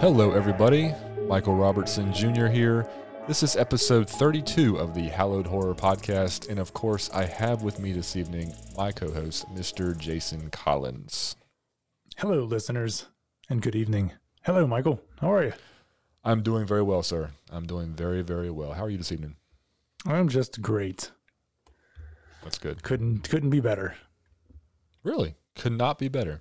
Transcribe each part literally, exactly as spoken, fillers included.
Hello, everybody. Michael Robertson Junior here. This is episode thirty-two of the Hallowed Horror Podcast, and of course, I have with me this evening my co-host, Mister Jason Collins. Hello, listeners, and good evening. Hello, Michael. How are you? I'm doing very well, sir. I'm doing very, very well. How are you this evening? I'm just great. That's good. Couldn't couldn't be better. Really? Could not be better.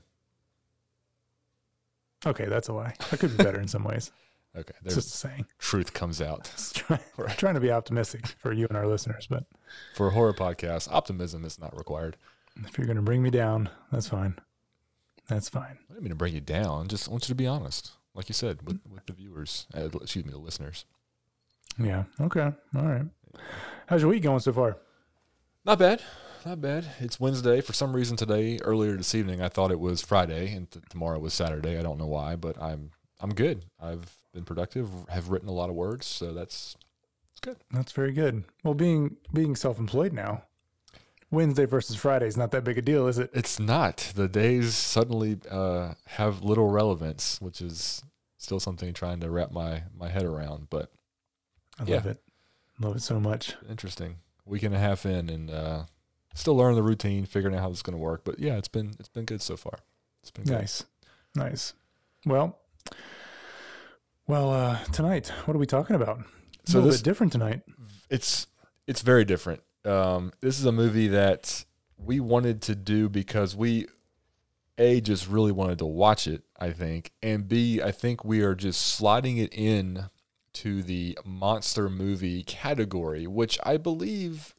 Okay, that's a lie. I could be better in some ways. Okay, It's there's just a saying. truth comes out. Just try, trying to be optimistic for you and our listeners, but For a horror podcast, optimism is not required. if you're going to bring me down, that's fine. That's fine. I didn't mean to bring you down. Just want you to be honest, like you said, with, with the viewers. Uh, excuse me, the listeners. Yeah. Okay. All right. How's your week going so far? Not bad. Not bad. It's Wednesday. For some reason today, earlier this evening, I thought it was Friday, and th- tomorrow was Saturday. I don't know why, but I'm I'm good. I've been productive, have written a lot of words, so that's it's good. That's very good. Well, being being self-employed now, Wednesday versus Friday is not that big a deal, is it? It's not. The days suddenly uh, have little relevance, which is still something trying to wrap my, my head around, but I Yeah. love it. Love it so much. interesting. Week and a half in, and uh, still learning the routine, figuring out how this is going to work. But yeah, it's been it's been good so far. It's been good. Nice. Nice. Well, well, uh, tonight, what are we talking about? It's So a little this- bit different tonight. It's it's very different. Um, this is a movie that we wanted to do because we, A, just really wanted to watch it, I think, and B, I think we are just sliding it in to the monster movie category, which I believe,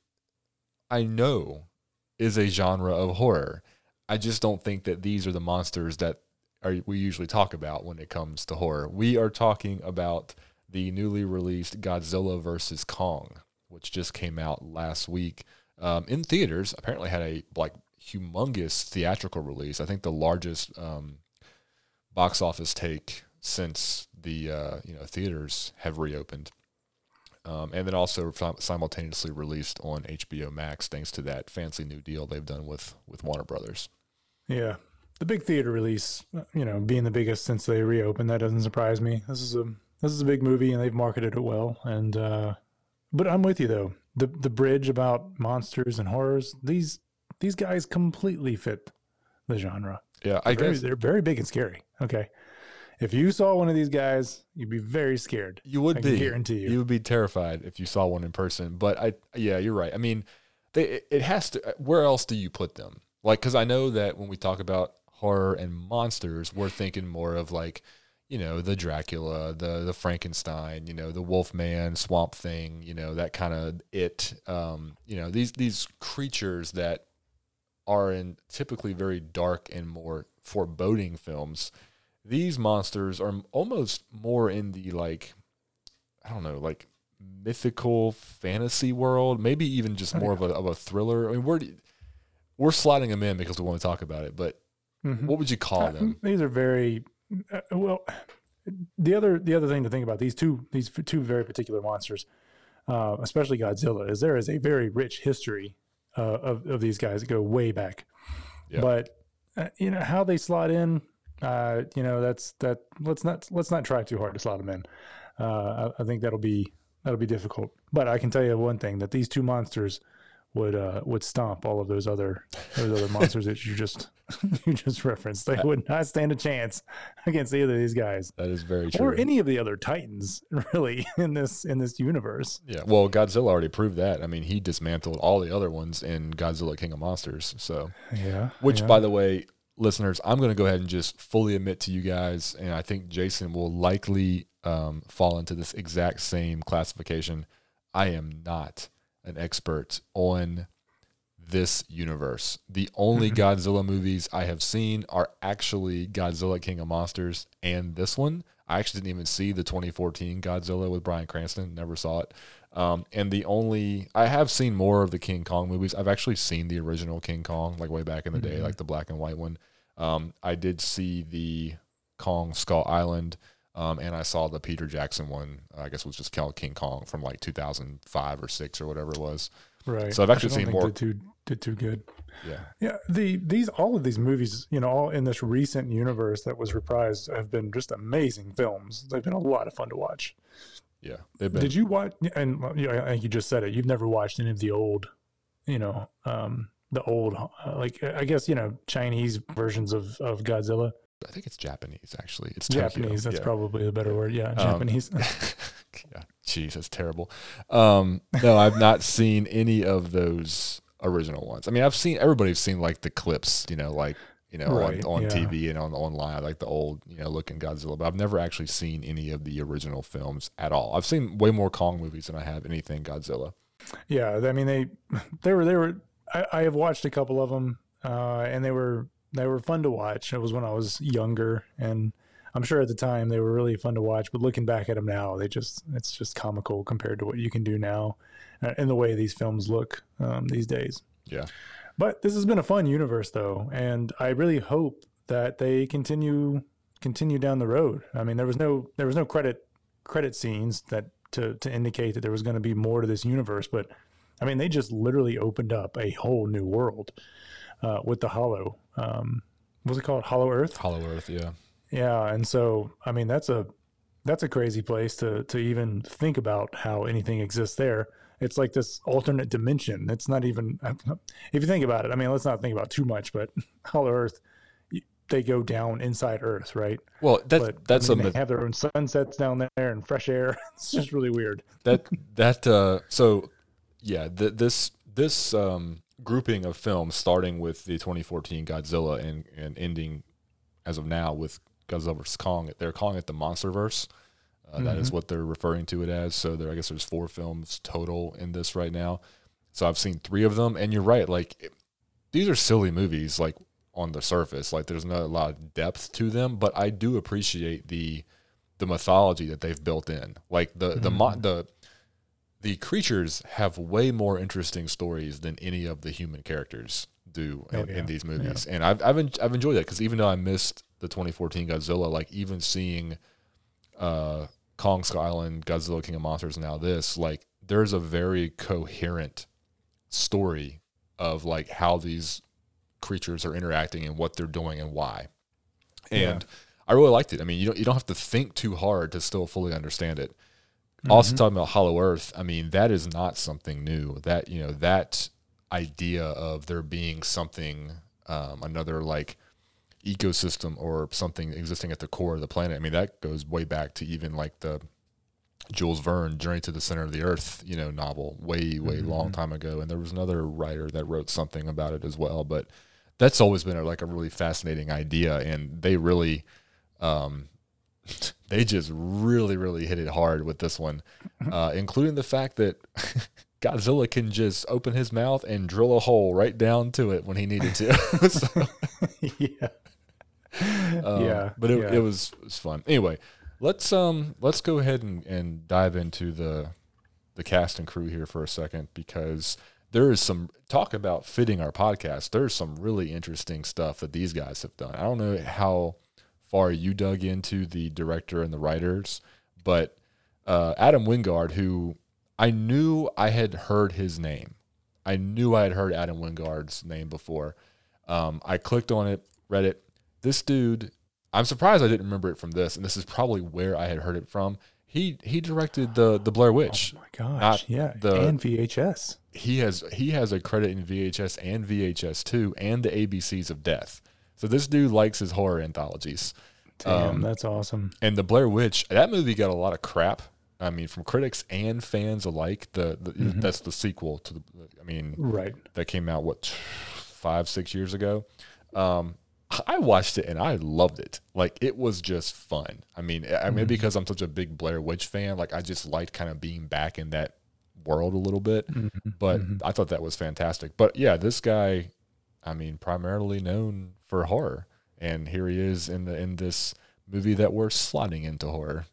I know, is a genre of horror. I just don't think that these are the monsters that are, we usually talk about when it comes to horror. We are talking about the newly released Godzilla versus Kong, which just came out last week um, in theaters. Apparently had a like humongous theatrical release. I think the largest um, box office take since the uh, you know theaters have reopened, um, and then also sim- simultaneously released on H B O Max thanks to that fancy new deal they've done with with Warner Brothers. Yeah. The big theater release, you know, being the biggest since they reopened, that doesn't surprise me. This is a this is a big movie and they've marketed it well. And uh, but I'm with you though. The the bridge about monsters and horrors, these these guys completely fit the genre. Yeah, I They're very, guess they're very big and scary. Okay. If you saw one of these guys, you'd be very scared. you would I be. can guarantee you. You would be terrified if you saw one in person. But I, yeah, you're right. I mean, they it- it has to. Where else do you put them? Like, because I know that when we talk about horror and monsters, we're thinking more of like, you know, the Dracula, the the Frankenstein, you know, the Wolfman, Swamp Thing, you know, that kind of it. Um, you know, these these creatures that are in typically very dark and more foreboding films. These monsters are almost more in the like, I don't know, like mythical fantasy world. Maybe even just Oh, more of a of a thriller. I mean, we're we're sliding them in because we want to talk about it. But Mhm. what would you call Uh, them? These are very uh, well. The other the other thing to think about these two these two very particular monsters, uh, especially Godzilla, is there is a very rich history uh, of of these guys that go way back. Yeah. But uh, you know how they slot in. Uh, you know that's that. Let's not let's not try too hard to slot them in. Uh, I, I think that'll be that'll be difficult. But I can tell you one thing: that these two monsters would uh, would stomp all of those other those other monsters that you just you just referenced. They would not stand a chance against either of these guys That is very true. or any of the other titans, really, in this in this universe. Yeah, well, Godzilla already proved that. I mean, he dismantled all the other ones in Godzilla King of Monsters. So, Yeah. which, yeah. by the way, listeners, I'm going to go ahead and just fully admit to you guys, and I think Jason will likely um, fall into this exact same classification. I am not an expert on this universe. The only Mhm. Godzilla movies I have seen are actually Godzilla King of Monsters and this one. I actually didn't even see the twenty fourteen Godzilla with Bryan Cranston. Never saw it. Um, and the only, I have seen more of the King Kong movies. I've actually seen the original King Kong, like way back in the day, Mhm. like the black and white one. Um, I did see the Kong Skull Island, um, and I saw the Peter Jackson one. I guess it was just called King Kong from like two thousand five or six or whatever it was. Right. So I've actually I don't seen think more- Did too did too good. Yeah. Yeah, the these all of these movies, you know, all in this recent universe that was reprised have been just amazing films. They've been a lot of fun to watch. Yeah. They've been. Did you watch? And well, yeah, I think you just said it. You've never watched any of the old, you know, um, the old, uh, like I guess you know Chinese versions of of Godzilla. I think it's Japanese, actually. It's Japanese. Tokyo. That's Yeah. probably a better Yeah. word. Yeah, Um, Japanese. yeah. Jeez, that's terrible. Um, no, I've not seen any of those original ones. I mean, I've seen everybody's seen like the clips, you know, like you know Right, on, on yeah. T V and on online, like the old you know looking Godzilla. But I've never actually seen any of the original films at all. I've seen way more Kong movies than I have anything Godzilla. Yeah, I mean they they were they were. I, I have watched a couple of them, uh, and they were they were fun to watch. It was when I was younger, and I'm sure at the time they were really fun to watch. But looking back at them now, they just it's just comical compared to what you can do now, uh, and the way these films look um, these days. Yeah. But this has been a fun universe, though, and I really hope that they continue continue down the road. I mean, there was no there was no credit credit scenes that to to indicate that there was going to be more to this universe, but I mean, they just literally opened up a whole new world uh, with the Hollow. Um, what's it called? Hollow Earth. Hollow Earth. Yeah. Yeah, and so I mean, that's a that's a crazy place to to even think about how anything exists there. It's like this alternate dimension. It's not even if you think about it. I mean, let's not think about too much, but Hollow Earth, they go down inside Earth, right? Well, that But that's I mean, a they myth- have their own sunsets down there and fresh air. It's just really weird. that that uh so yeah th- this this um grouping of films starting with the twenty fourteen Godzilla and and ending as of now with Godzilla versus Kong, they're calling it the Monsterverse. Uh, that is what they're referring to it as. So there, I guess there's four films total in this right now. So I've seen three of them, and you're right. Like it, these are silly movies, like on the surface. Like there's not a lot of depth to them, but I do appreciate the the mythology that they've built in. Like the the mo- the the creatures have way more interesting stories than any of the human characters do in, Oh, yeah. in these movies. And I've I've, en- I've enjoyed that because even though I missed the twenty fourteen Godzilla, like even seeing uh, Kong Skull Island, Godzilla King of Monsters, now this, like there's a very coherent story of like how these creatures are interacting and what they're doing and why. And Yeah. I really liked it. I mean, you don't you don't have to think too hard to still fully understand it. Also talking about Hollow Earth, I mean, that is not something new. That, you know, that idea of there being something, um, another like ecosystem or something existing at the core of the planet. I mean, that goes way back to even like the Jules Verne Journey to the Center of the Earth, you know, novel way, way Mm-hmm. long time ago. And there was another writer that wrote something about it as well. But that's always been a, like a really fascinating idea. And they really, um, they just really, really hit it hard with this one, uh, including the fact that Godzilla can just open his mouth and drill a hole right down to it when he needed to. So, yeah. um, Yeah, but it, yeah. it was it was fun. Anyway, let's um let's go ahead and, and dive into the the cast and crew here for a second, because there is some talk about fitting our podcast. There's some really interesting stuff that these guys have done. I don't know how far you dug into the director and the writers, but uh, Adam Wingard, who I knew I had heard his name. I knew I had heard Adam Wingard's name before. Um, I clicked on it, read it. This dude, I'm surprised I didn't remember it from this, and this is probably where I had heard it from. He he directed the the Blair Witch. Oh my gosh. Not Yeah. the- and V H S. He has he has a credit in V H S and V H S two and the A B Cs of Death. So this dude likes his horror anthologies. Damn, Um, that's awesome. And the Blair Witch, that movie got a lot of crap. I mean, from critics and fans alike. The, the that's the sequel to the. I mean, Right. that came out what five six years ago. Um, I watched it and I loved it. Like it was just fun. I mean, I mean because I'm such a big Blair Witch fan, like I just liked kind of being back in that world a little bit. But I thought that was fantastic. But yeah, this guy, I mean, primarily known for horror, and here he is in the in this movie that we're sliding into horror.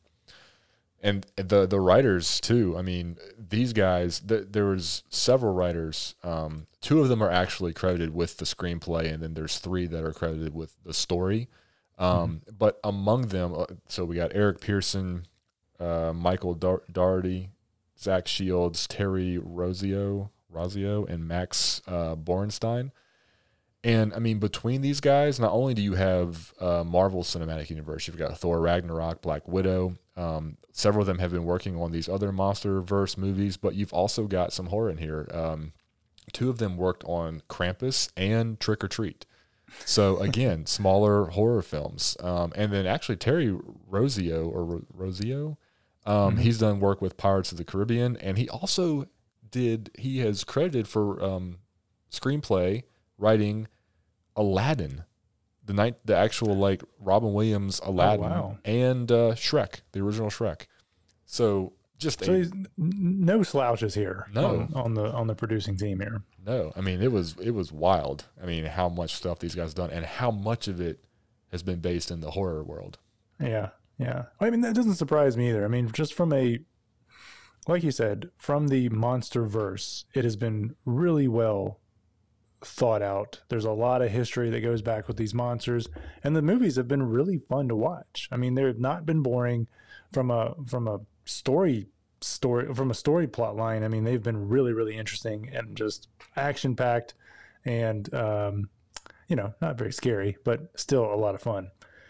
And the the writers too. I mean, these guys. Th- there was several writers. Um, two of them are actually credited with the screenplay, and then there's three that are credited with the story. Um, mm-hmm. But among them, uh, so we got Eric Pearson, uh, Michael Dar- Dougherty, Zach Shields, Terry Rozio, Rozio, and Max uh, Borenstein. And I mean, between these guys, not only do you have uh, Marvel Cinematic Universe, you've got Thor Ragnarok, Black Widow. Um, several of them have been working on these other MonsterVerse movies, but you've also got some horror in here. Um, two of them worked on Krampus and Trick or Treat. So again, smaller horror films. Um, and then actually Terry Rossio or Ro- Rossio, um, Mhm. he's done work with Pirates of the Caribbean, and he also did. He has credited for um, screenplay writing Aladdin, the night, the actual like Robin Williams Aladdin, wow. and uh, Shrek, the original Shrek. So just So a he's n- no slouches here No. on, on the on the producing team here. no. I mean, it was it was wild. I mean, how much stuff these guys done, and how much of it has been based in the horror world. Yeah, yeah. I mean, that doesn't surprise me either. I mean, just from a, like you said, from the monster verse, it has been really well thought out. There's a lot of history that goes back with these monsters, and the movies have been really fun to watch. I mean, they've not been boring from a from a story story from a story plot line. I mean, they've been really really interesting and just action packed, and um, you know, not very scary, but still a lot of fun.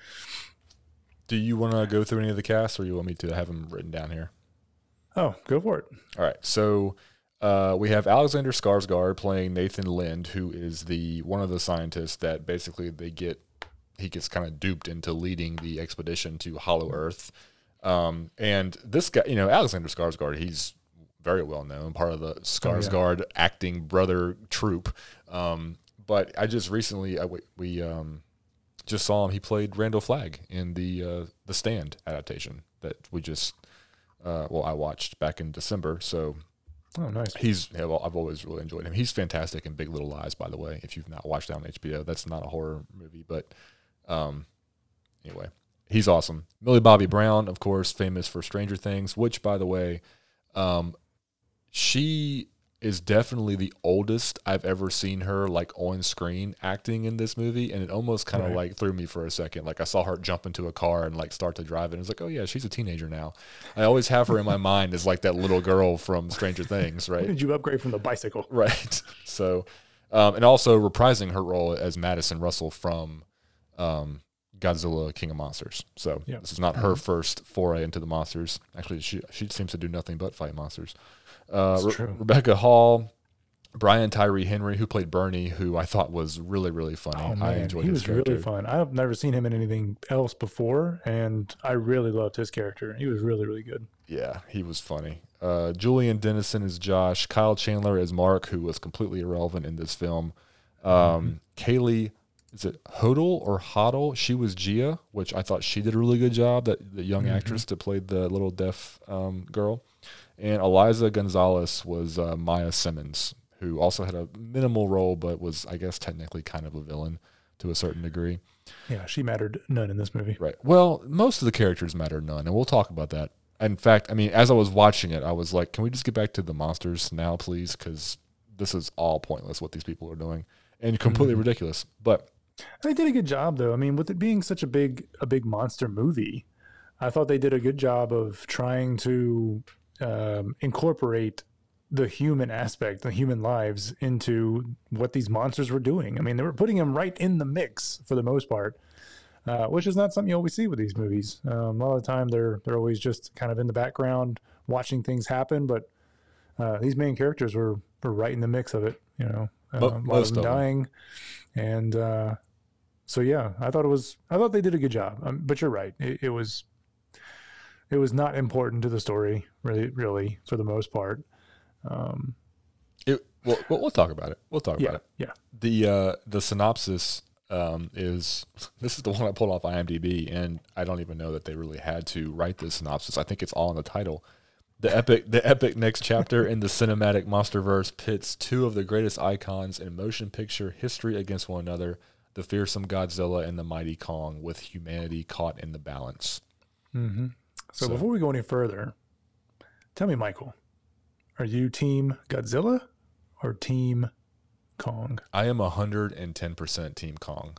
Do you want to go through any of the cast, or you want me to have them written down here? Oh, go for it. All right. So uh, we have Alexander Skarsgård playing Nathan Lind, who is the one of the scientists that basically they get he gets kind of duped into leading the expedition to Hollow Earth. Um, and this guy, you know, Alexander Skarsgård, he's very well known, part of the Skarsgård oh, yeah. acting brother troupe. Um, but I just recently I, we um, just saw him. He played Randall Flagg in the uh, the Stand adaptation that we just. Uh, well, I watched back in December, so oh, nice. He's I've always really enjoyed him. He's fantastic in Big Little Lies, by the way. If you've not watched that on H B O, that's not a horror movie, but um, anyway, he's awesome. Millie Bobby Brown, of course, famous for Stranger Things, which, by the way, um, she is definitely the oldest I've ever seen her like on screen acting in this movie, and it almost kind of right. like threw me for a second. Like I saw her jump into a car and like start to drive it, and it's like, oh yeah, she's a teenager now. I always have her in my mind as like that little girl from Stranger Things, right? When did you upgrade from the bicycle? Right. So, um, and also reprising her role as Madison Russell from um, Godzilla King of Monsters. So yep. This is not her first foray into the monsters. Actually, she she seems to do nothing but fight monsters. Uh, Re- Rebecca Hall, Brian Tyree Henry, who played Bernie, who I thought was really, really funny. Oh, man. I enjoyed he his was character. really fun. I've never seen him in anything else before, and I really loved his character. He was really, really good. Yeah, he was funny. Uh, Julian Dennison is Josh. Kyle Chandler is Mark, who was completely irrelevant in this film. Um, mm-hmm. Kaylee, is it Hodel or Hodel? She was Gia, which I thought she did a really good job, that the young mm-hmm. actress that played the little deaf um, girl. And Eliza Gonzalez was uh, Maya Simmons, who also had a minimal role, but was, I guess, technically kind of a villain to a certain degree. Yeah, she mattered none in this movie. Right. Well, most of the characters matter none, and we'll talk about that. In fact, I mean, as I was watching it, I was like, can we just get back to the monsters now, please? Because this is all pointless what these people are doing and completely mm-hmm. ridiculous. But they did a good job, though. I mean, with it being such a big, a big monster movie, I thought they did a good job of trying to um, incorporate the human aspect, the human lives into what these monsters were doing. I mean, they were putting them right in the mix for the most part. Uh, which is not something you always see with these movies. Um, a lot of the time, they're they're always just kind of in the background watching things happen. But uh, these main characters were, were right in the mix of it. You know, uh, a lot of them dying, and uh, so yeah, I thought it was. I thought they did a good job. Um, but you're right. It, it was it was not important to the story, really, really, for the most part. Um, it well, we'll talk about it. We'll talk yeah, about it. Yeah. The uh, the synopsis. Um, is this is the one I pulled off IMDb, and I don't even know that they really had to write this synopsis. I think it's all in the title. The epic, the epic next chapter in the cinematic MonsterVerse pits two of the greatest icons in motion picture history against one another: the fearsome Godzilla and the mighty Kong, with humanity caught in the balance. Mm-hmm. So, so before we go any further, tell me, Michael, are you Team Godzilla or Team Kong? I am one hundred ten percent Team Kong.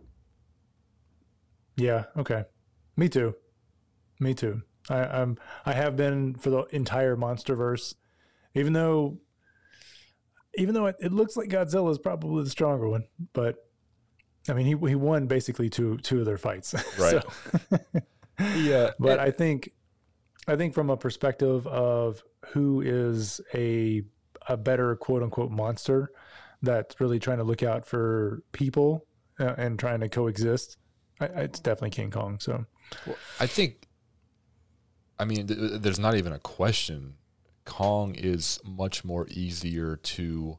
Yeah, okay. Me too. Me too. I, I'm, I have been for the entire MonsterVerse, even though even though it, it looks like Godzilla is probably the stronger one, but I mean, he he won basically two two of their fights. Right. So, Yeah. but And, I think I think from a perspective of who is a a better quote unquote monster that's really trying to look out for people uh, and trying to coexist, I, it's definitely King Kong. So well, I think, I mean, th- there's not even a question. Kong is much more easier to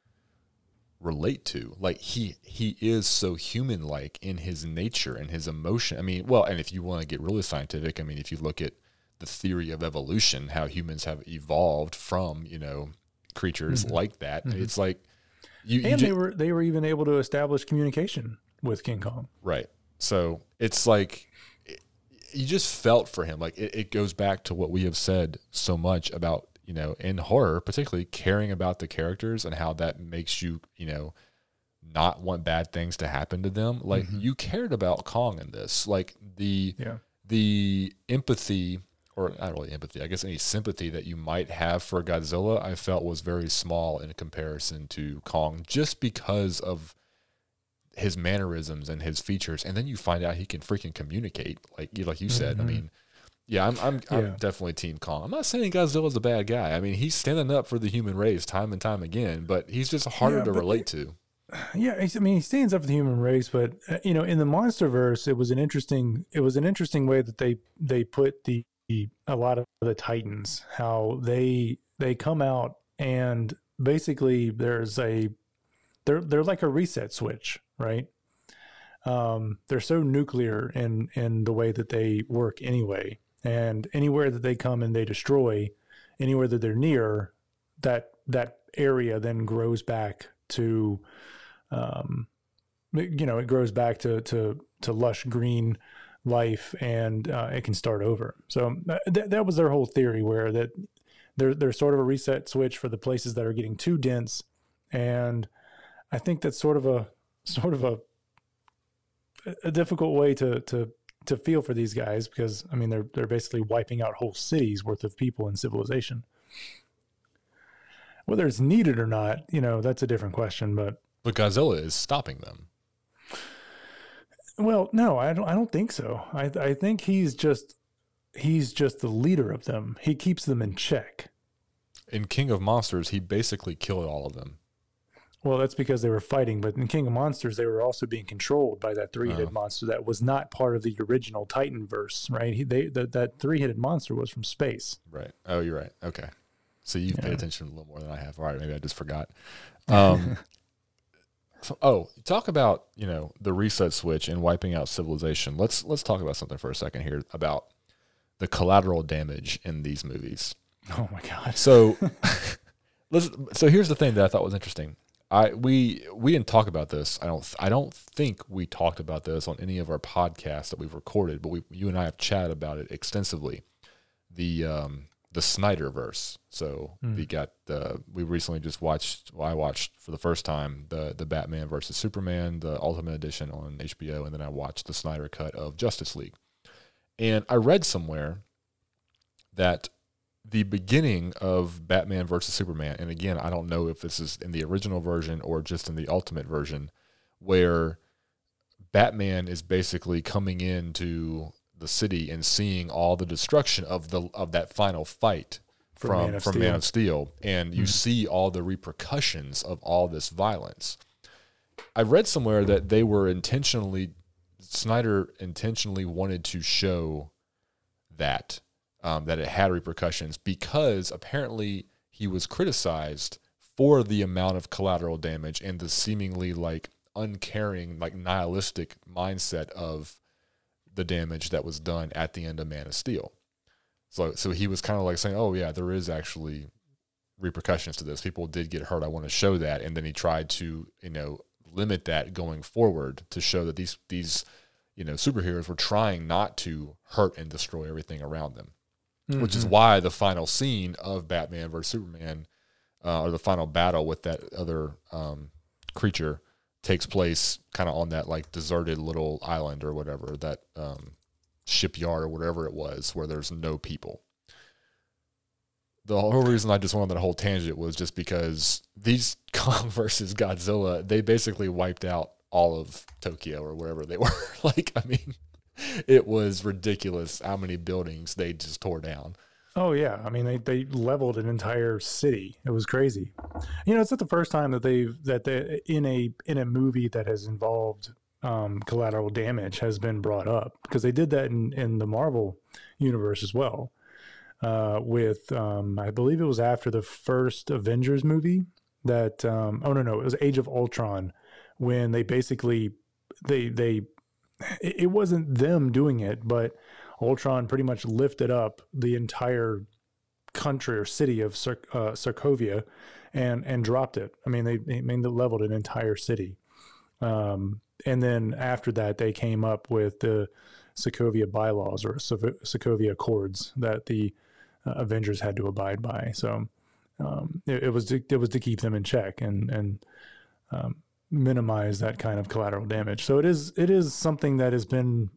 relate to. Like he he is so human like in his nature and his emotion. I mean, well, and if you want to get really scientific, I mean, if you look at the theory of evolution, how humans have evolved from, you know, creatures mm-hmm. like that, mm-hmm. it's like you, and you they ju- were they were even able to establish communication with King Kong. Right. So it's like it, you just felt for him. Like it, it goes back to what we have said so much about, you know, in horror, particularly caring about the characters and how that makes you, you know, not want bad things to happen to them. Like mm-hmm. you cared about Kong in this. Like the yeah. the empathy, or not really empathy, I guess any sympathy that you might have for Godzilla, I felt was very small in comparison to Kong, just because of his mannerisms and his features. And then you find out he can freaking communicate, like you like you said. Mm-hmm. I mean, yeah, I'm I'm yeah. I'm definitely Team Kong. I'm not saying Godzilla's a bad guy. I mean, he's standing up for the human race time and time again, but he's just harder yeah, to relate it, to. Yeah, I mean, he stands up for the human race, but uh, you know, in the MonsterVerse, it was an interesting it was an interesting way that they they put the a lot of the Titans, how they they come out and basically there's a they're they're like a reset switch, right? Um, they're so nuclear in in the way that they work anyway. And anywhere that they come and they destroy, anywhere that they're near, that that area then grows back to, um, you know, it grows back to to to lush green life, and uh, it can start over. So th- that was their whole theory, where that they're they're sort of a reset switch for the places that are getting too dense, and I think that's sort of a sort of a a difficult way to to. to feel for these guys, because I mean they're they're basically wiping out whole cities worth of people and civilization. Whether it's needed or not, you know, that's a different question. But but Godzilla is stopping them. Well, no, I don't. I don't think so. I I think he's just he's just the leader of them. He keeps them in check. In King of Monsters, he basically killed all of them. Well, that's because they were fighting, but in King of Monsters, they were also being controlled by that three-headed oh. monster that was not part of the original Titanverse, right? He, they, the, that three-headed monster was from space. Right. Oh, you're right. Okay. So you've yeah. paid attention a little more than I have. All right, maybe I just forgot. Um, so, oh, talk about, you know, the reset switch and wiping out civilization. Let's let's talk about something for a second here about the collateral damage in these movies. Oh my God. So, let's. So here's the thing that I thought was interesting. I we we didn't talk about this. I don't I don't think we talked about this on any of our podcasts that we've recorded, but we you and I have chatted about it extensively. The um, the Snyderverse. So mm. we got the we recently just watched. Well, I watched for the first time the the Batman versus Superman, the Ultimate Edition on H B O, and then I watched the Snyder cut of Justice League. And I read somewhere that the beginning of Batman versus Superman, and again, I don't know if this is in the original version or just in the Ultimate version, where Batman is basically coming into the city and seeing all the destruction of the of that final fight from from Man of, from Man of Steel, and you mm-hmm. see all the repercussions of all this violence. I read somewhere that they were intentionally, Snyder intentionally wanted to show that. Um, that it had repercussions, because apparently he was criticized for the amount of collateral damage and the seemingly like uncaring, like nihilistic mindset of the damage that was done at the end of Man of Steel. So, so he was kind of like saying, "Oh yeah, there is actually repercussions to this. People did get hurt. I want to show that." And then he tried to, you know, limit that going forward to show that these these, you know, superheroes were trying not to hurt and destroy everything around them. Mm-hmm. Which is why the final scene of Batman versus Superman, uh, or the final battle with that other um, creature, takes place kind of on that like deserted little island or whatever, that um, shipyard or whatever it was, where there's no people. the whole reason I just went on that whole tangent was just because these Kong versus Godzilla, they basically wiped out all of Tokyo or wherever they were. Like, I mean, it was ridiculous how many buildings they just tore down. Oh yeah, I mean they, they leveled an entire city. It was crazy. You know, it's not the first time that they've that they in a in a movie that has involved um, collateral damage has been brought up, because they did that in, in the Marvel universe as well. Uh, with um, I believe it was after the first Avengers movie that um, oh no no it was Age of Ultron, when they basically they they it wasn't them doing it, but Ultron pretty much lifted up the entire country or city of Sar- uh, Sokovia and and dropped it. I mean, they, they I mean they leveled an entire city. Um, and then after that, they came up with the Sokovia bylaws or Sokovia Accords that the uh, Avengers had to abide by. So um, it, it was to, it was to keep them in check and and um, minimize that kind of collateral damage. So it is it is something that has been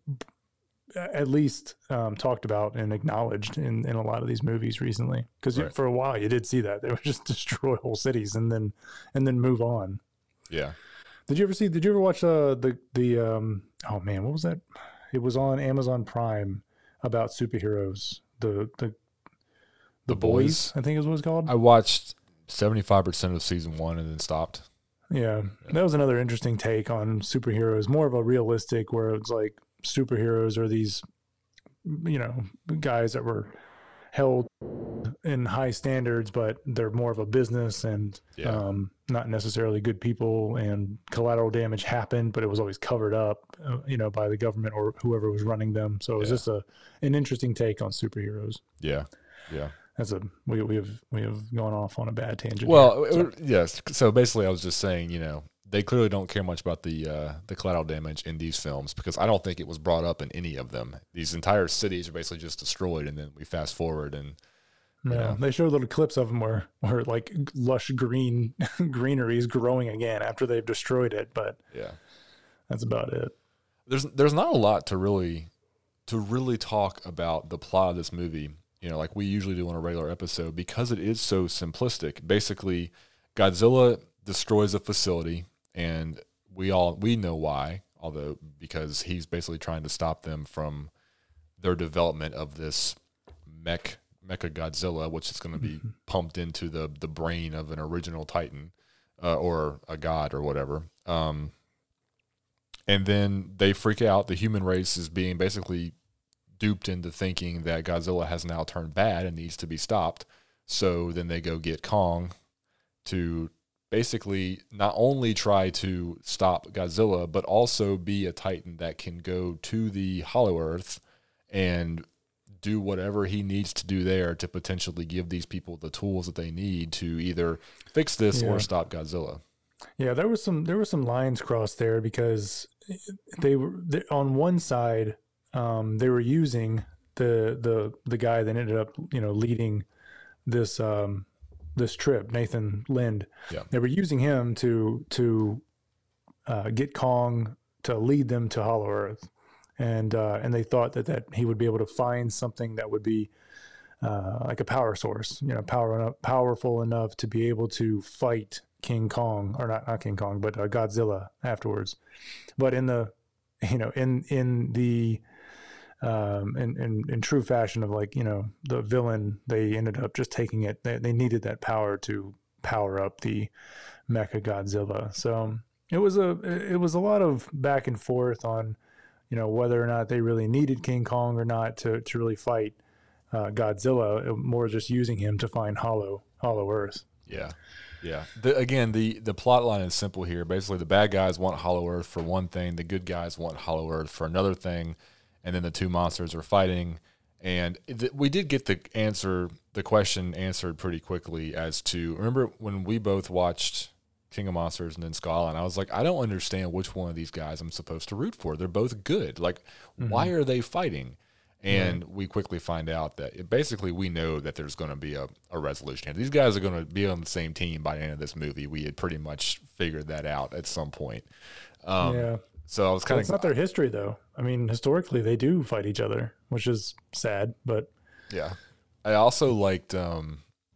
at least um, talked about and acknowledged in, in a lot of these movies recently, because right. for a while you did see that they would just destroy whole cities and then and then move on. Yeah. Did you ever see? Did you ever watch uh, the the um, oh man, what was that? It was on Amazon Prime about superheroes. The the the, the Boys, Boys, I think is what it's called. I watched seventy-five percent of season one and then stopped. Yeah, yeah, that was another interesting take on superheroes. More of a realistic, where it's like superheroes are these, you know, guys that were held in high standards, but they're more of a business and yeah. um, not necessarily good people, and collateral damage happened, but it was always covered up, uh, you know, by the government or whoever was running them. So it was yeah. just a, an interesting take on superheroes. Yeah. Yeah. That's a, we, we have, we have gone off on a bad tangent. Well, here, so. yes. So basically I was just saying, you know, they clearly don't care much about the uh, the collateral damage in these films, because I don't think it was brought up in any of them. These entire cities are basically just destroyed, and then we fast forward and yeah, know. They show little clips of them where where like lush green greenery is growing again after they've destroyed it, but yeah, that's about it. There's there's not a lot to really to really talk about the plot of this movie, you know, like we usually do on a regular episode, because it is so simplistic. Basically, Godzilla destroys a facility. And we all we know why, although because he's basically trying to stop them from their development of this mech Mecha Godzilla, which is going to be mm-hmm. pumped into the the brain of an original Titan uh, or a god or whatever. Um, and then they freak out. The human race is being basically duped into thinking that Godzilla has now turned bad and needs to be stopped. So then they go get Kong to basically not only try to stop Godzilla, but also be a Titan that can go to the Hollow Earth and do whatever he needs to do there to potentially give these people the tools that they need to either fix this yeah. or stop Godzilla. Yeah, there was some there were some lines crossed there, because they were they, on one side um, they were using the the the guy that ended up you know leading this. Um, this trip, Nathan Lind. Yeah. They were using him to to uh, get Kong to lead them to Hollow Earth, and uh, and they thought that that he would be able to find something that would be uh, like a power source, you know, power enough, powerful enough to be able to fight King Kong, or not not King Kong, but uh, Godzilla afterwards. But in the you know in in the Um, in, in, in true fashion of like, you know, the villain, they ended up just taking it. They, they needed that power to power up the Mecha Godzilla. So it was a, it was a lot of back and forth on, you know, whether or not they really needed King Kong or not to, to really fight uh, Godzilla, more just using him to find Hollow, Hollow Earth. Yeah. Yeah. The, again, the, the plot line is simple here. Basically the bad guys want Hollow Earth for one thing. The good guys want Hollow Earth for another thing. And then the two monsters are fighting, and th- we did get the answer, the question answered pretty quickly as to, remember when we both watched King of Monsters and then Skull Island, I was like, I don't understand which one of these guys I'm supposed to root for. They're both good. Like, mm-hmm. why are they fighting? And right. we quickly find out that it, basically we know that there's going to be a, a resolution here. These guys are going to be on the same team by the end of this movie. We had pretty much figured that out at some point. Um, yeah. So I was kind of. It's not their history, though. I mean, historically, they do fight each other, which is sad. But yeah, I also liked um,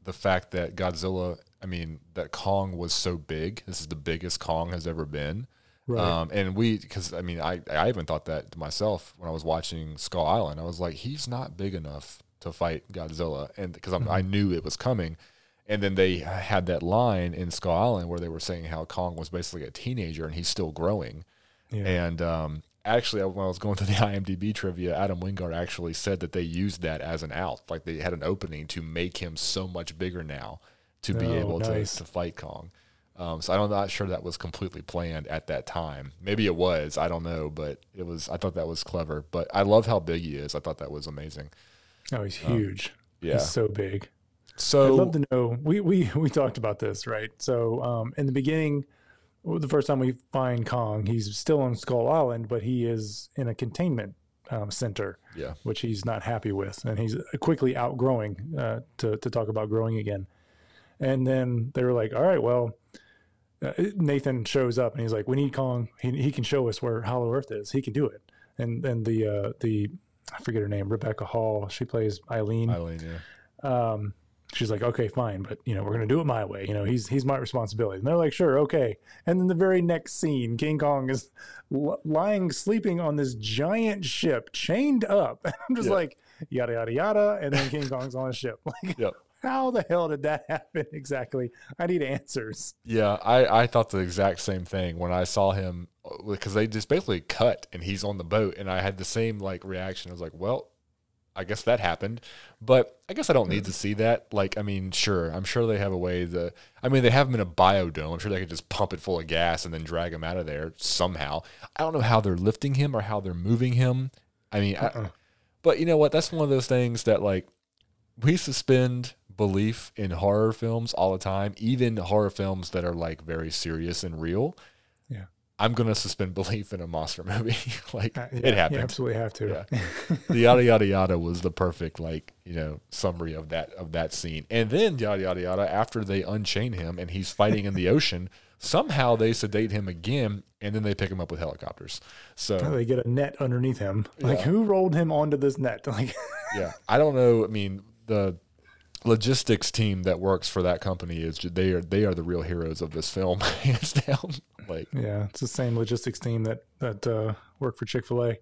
the fact that Godzilla, I mean, that Kong was so big. This is the biggest Kong has ever been. Right. Um, and we, because I mean, I, I even thought that to myself when I was watching Skull Island. I was like, he's not big enough to fight Godzilla. And because mm-hmm. I knew it was coming. And then they had that line in Skull Island where they were saying how Kong was basically a teenager and he's still growing. Yeah. And um, actually, when I was going through the I M D B trivia, Adam Wingard actually said that they used that as an out. Like they had an opening to make him so much bigger now to be oh, able nice. to, to fight Kong. Um, so I'm not sure that was completely planned at that time. Maybe it was. I don't know. But it was. I thought that was clever. But I love how big he is. I thought that was amazing. Oh, he's huge. Um, yeah. He's so big. So I'd love to know. We we we talked about this, right? So um, in the beginning, the first time we find Kong, he's still on Skull Island, but he is in a containment um, center, yeah, which he's not happy with, and he's quickly outgrowing. Uh, to to talk about growing again, and then they were like, "All right, well." Uh, Nathan shows up and he's like, "We need Kong. He he can show us where Hollow Earth is. He can do it." And and the uh, the I forget her name, Rebecca Hall. She plays Eileen. Eileen, yeah. Um, she's like, okay, fine, but you know, we're gonna do it my way. You know, he's he's my responsibility. And they're like, sure, okay. And then the very next scene, King Kong is l- lying, sleeping on this giant ship, chained up. And I'm just yep. like, yada yada yada. And then King Kong's on a ship. Like, yep. how the hell did that happen exactly? I need answers. Yeah, I I thought the exact same thing when I saw him, because they just basically cut and he's on the boat, and I had the same like reaction. I was like, well, I guess that happened, but I guess I don't need to see that. Like, I mean, sure, I'm sure they have a way to, I mean, they have him in a biodome. I'm sure they could just pump it full of gas and then drag him out of there somehow. I don't know how they're lifting him or how they're moving him. I mean, uh-uh. I, but you know what? That's one of those things that like we suspend belief in horror films all the time, even horror films that are like very serious and real. Yeah. I'm going to suspend belief in a monster movie. like uh, yeah, it happened. You absolutely have to. Yeah. The yada, yada, yada was the perfect, like, you know, summary of that, of that scene. And then yada, yada, yada, after they unchain him and he's fighting in the ocean, somehow they sedate him again. And then they pick him up with helicopters. So oh, they get a net underneath him. Like yeah. who rolled him onto this net? Like, yeah, I don't know. I mean, the logistics team that works for that company is they are, they are the real heroes of this film, hands down. Like, yeah, it's the same logistics team that that uh, worked for Chick-fil-A.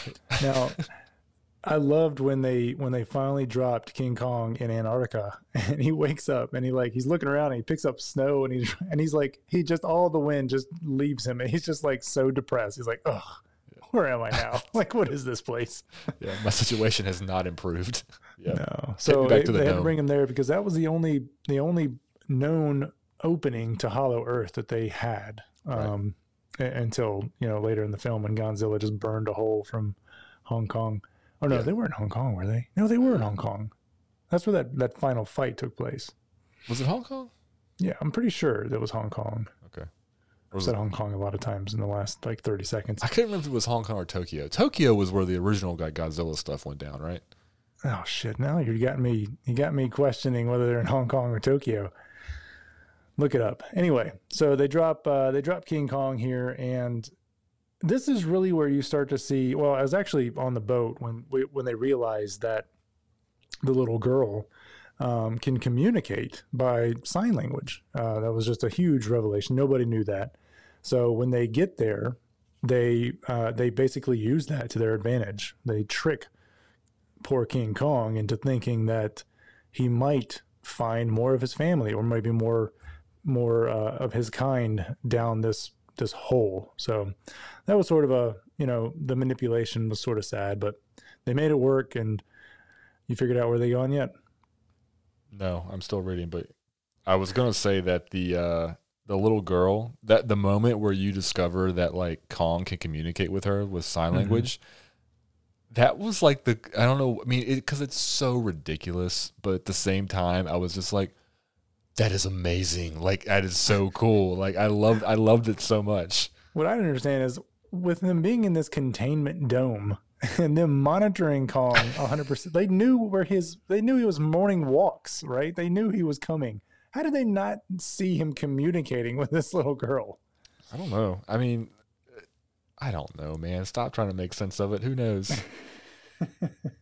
Now, I loved when they when they finally dropped King Kong in Antarctica, and he wakes up and he like he's looking around and he picks up snow and he's and he's like he just all the wind just leaves him and he's just like so depressed. He's like, ugh, where am I now? Like, what is this place? Yeah, my situation has not improved. Yeah, no. So they, the they had to bring him there because that was the only the only known opening to Hollow Earth that they had. Um, right. Until, you know, later in the film when Godzilla just burned a hole from Hong Kong. Oh, no, yeah. They were in Hong Kong, were they? No, they were in Hong Kong. That's where that, that final fight took place. Was it Hong Kong? Yeah, I'm pretty sure that was Hong Kong. Okay. I've said Hong Kong a lot of times in the last, like, thirty seconds. I couldn't remember if it was Hong Kong or Tokyo. Tokyo was where the original Godzilla stuff went down, right? Oh, shit. Now you got me, you got me questioning whether they're in Hong Kong or Tokyo. Look it up. Anyway, so they drop uh, they drop King Kong here, and this is really where you start to see. Well, I was actually on the boat when we, when they realized that the little girl um, can communicate by sign language. Uh, that was just a huge revelation. Nobody knew that. So when they get there, they uh, they basically use that to their advantage. They trick poor King Kong into thinking that he might find more of his family, or maybe more. more uh, of his kind down this this hole. So that was sort of a, you know, the manipulation was sort of sad, but they made it work. And you figured out where they gone yet? No, I'm still reading, but I was gonna say that the uh the little girl, that the moment where you discover that like Kong can communicate with her with sign Mm-hmm. language, that was like the, I don't know, I mean, it, because it's so ridiculous, but at the same time I was just like, that is amazing. Like, that is so cool. Like, I loved, I loved it so much. What I don't understand is with them being in this containment dome and them monitoring Kong one hundred percent, they knew where his, they knew he was morning walks, right? They knew he was coming. How did they not see him communicating with this little girl? I don't know. I mean, I don't know, man. Stop trying to make sense of it. Who knows?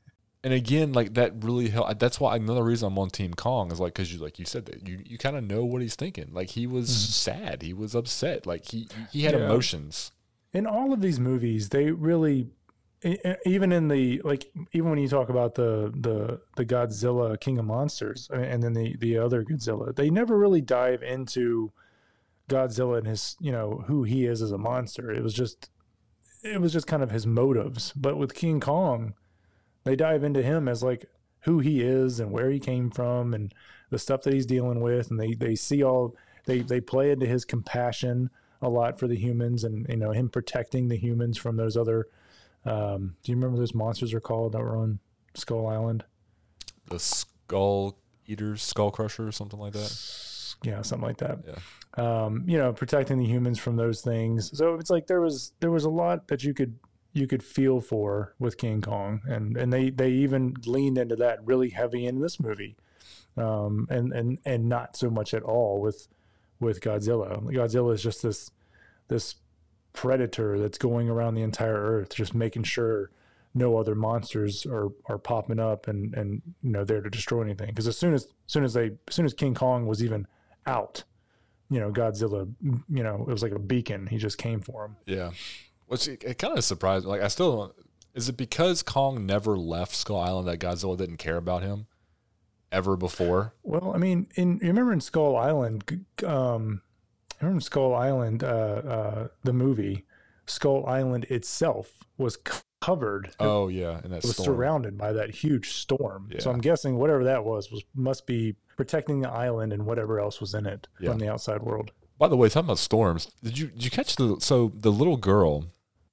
And again, like that really helped. That's why another reason I'm on Team Kong is like because you like you said that you you kind of know what he's thinking. Like he was mm-hmm. sad, he was upset, like he he had yeah. emotions. In all of these movies, they really, even in the like, even when you talk about the the the Godzilla King of Monsters, and then the the other Godzilla, they never really dive into Godzilla and his, you know, who he is as a monster. It was just, it was just kind of his motives. But with King Kong, they dive into him as like who he is and where he came from and the stuff that he's dealing with, and they they see all they they play into his compassion a lot for the humans, and you know him protecting the humans from those other. Um, do you remember those monsters are called that were on Skull Island? The Skull Eaters, Skull Crusher, or something like that. Yeah, something like that. Yeah. Um, you know, protecting the humans from those things. So it's like there was there was a lot that you could you could feel for with King Kong, and and they they even leaned into that really heavy in this movie, um, and and and not so much at all with with Godzilla. Godzilla is just this this predator that's going around the entire earth, just making sure no other monsters are are popping up and and you know there to destroy anything. Because as soon as, as soon as they as soon as King Kong was even out, you know, Godzilla, you know, it was like a beacon. He just came for him. Yeah. Which it, it kind of surprised me. Like, I still don't, is it because Kong never left Skull Island that Godzilla didn't care about him ever before? Well, I mean, in you remember in Skull Island, um, I remember in Skull Island, uh, uh, the movie, Skull Island itself was covered. Oh, yeah. And that it was storm. surrounded by that huge storm. Yeah. So I'm guessing whatever that was, was must be protecting the island and whatever else was in it yeah. from the outside world. By the way, talking about storms, did you did you catch the so the little girl?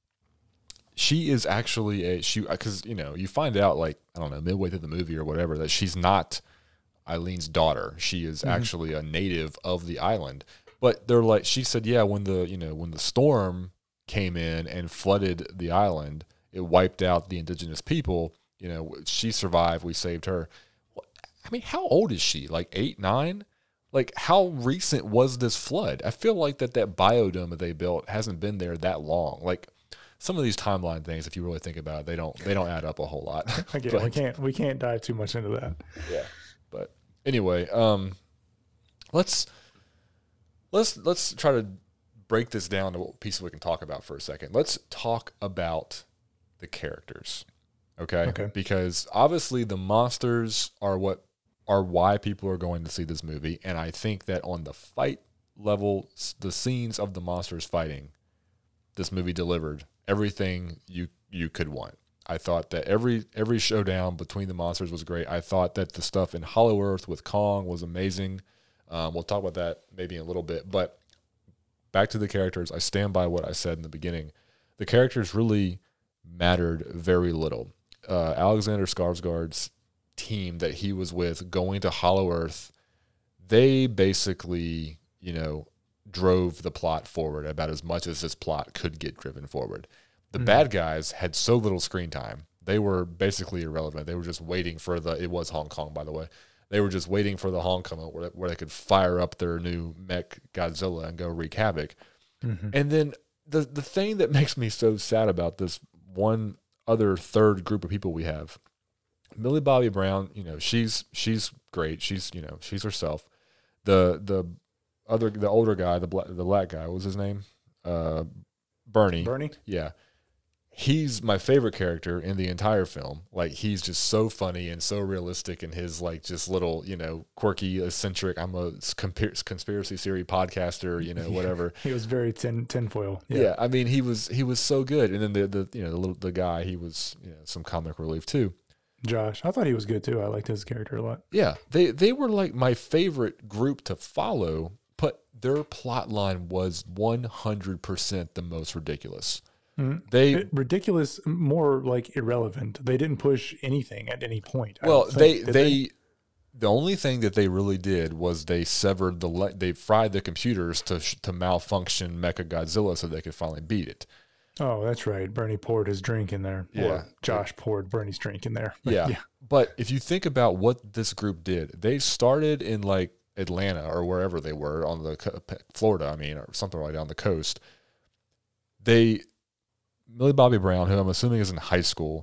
She is actually a she because you know you find out like I don't know midway through the movie or whatever that she's not Eileen's daughter. She is mm-hmm. actually a native of the island. But they're like she said, yeah, when the you know when the storm came in and flooded the island, it wiped out the indigenous people. You know, she survived. We saved her. I mean, how old is she? Like eight, nine? Like, how recent was this flood? I feel like that that biodome that they built hasn't been there that long. Like, some of these timeline things, if you really think about it, they don't they don't add up a whole lot. Again, but, we can't we can't dive too much into that. Yeah, but anyway, um, let's let's let's try to break this down to what pieces we can talk about for a second. Let's talk about the characters, okay? Okay. Because obviously the monsters are what. are why people are going to see this movie. And I think that on the fight level, the scenes of the monsters fighting, this movie delivered everything you you could want. I thought that every every showdown between the monsters was great. I thought that the stuff in Hollow Earth with Kong was amazing. Um, we'll talk about that maybe in a little bit. But back to the characters, I stand by what I said in the beginning. The characters really mattered very little. Uh, Alexander Skarsgård's team that he was with going to Hollow Earth, they basically, you know, drove the plot forward about as much as this plot could get driven forward. The mm. bad guys had so little screen time. They were basically irrelevant. They were just waiting for the, it was Hong Kong, by the way. They were just waiting for the homecoming where, where they could fire up their new mech Godzilla and go wreak havoc. Mm-hmm. And then the the thing that makes me so sad about this one other third group of people we have, Millie Bobby Brown, you know, she's she's great. She's you know she's herself. The the other the older guy, the black the black guy, what was his name? Uh, Bernie. Bernie. Yeah, he's my favorite character in the entire film. Like he's just so funny and so realistic in his like just little you know quirky eccentric. I'm a conspiracy theory podcaster, you know whatever. He was very tin tinfoil. Yeah. yeah, I mean he was he was so good. And then the the you know the little the guy he was you know some comic relief too. Josh, I thought he was good too. I liked his character a lot. Yeah, they they were like my favorite group to follow, but their plot line was one hundred percent the most ridiculous. Mm-hmm. They it, ridiculous, more like irrelevant. They didn't push anything at any point. Well, they they, they the only thing that they really did was they severed the they fried the computers to to malfunction Mechagodzilla so they could finally beat it. Oh, that's right. Bernie poured his drink in there. Yeah. Or Josh poured Bernie's drink in there. Yeah. yeah. But if you think about what this group did, they started in like Atlanta or wherever they were on the Florida, I mean, or something right down the coast. They, Millie Bobby Brown, who I'm assuming is in high school,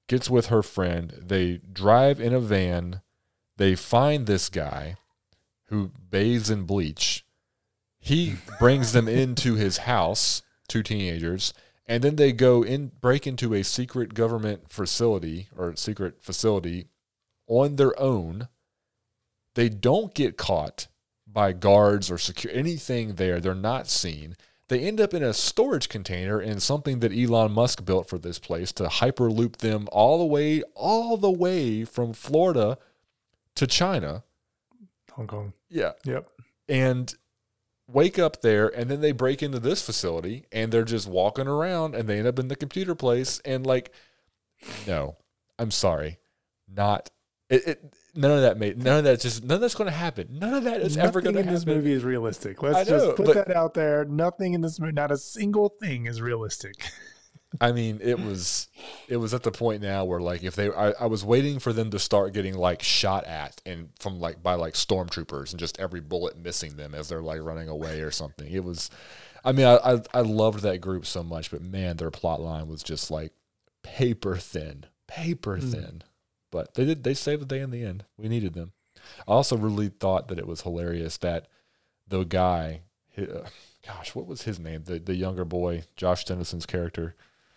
gets with her friend. They drive in a van. They find this guy who bathes in bleach. He brings them into his house, two teenagers, and then they go in, break into a secret government facility or secret facility on their own. They don't get caught by guards or secure anything there. They're not seen. They end up in a storage container in something that Elon Musk built for this place to hyperloop them all the way, all the way from Florida to China. Hong Kong. Yeah. Yep. And wake up there, and then they break into this facility, and they're just walking around, and they end up in the computer place, and like, no, I'm sorry, not it. it none of that made none of that just none of that's going to happen. None of that is Nothing ever going to in happen. this movie is realistic. Let's I know, just put but- that out there. Nothing in this movie, not a single thing is realistic. I mean, it was it was at the point now where like if they I, I was waiting for them to start getting like shot at and from like by like stormtroopers and just every bullet missing them as they're like running away or something. It was, I mean, I I, I loved that group so much, but man, their plot line was just like paper thin, paper Mm. thin. But they did they saved the day in the end. We needed them. I also really thought that it was hilarious that the guy, uh, gosh, what was his name? The the younger boy, Josh Dennison's character.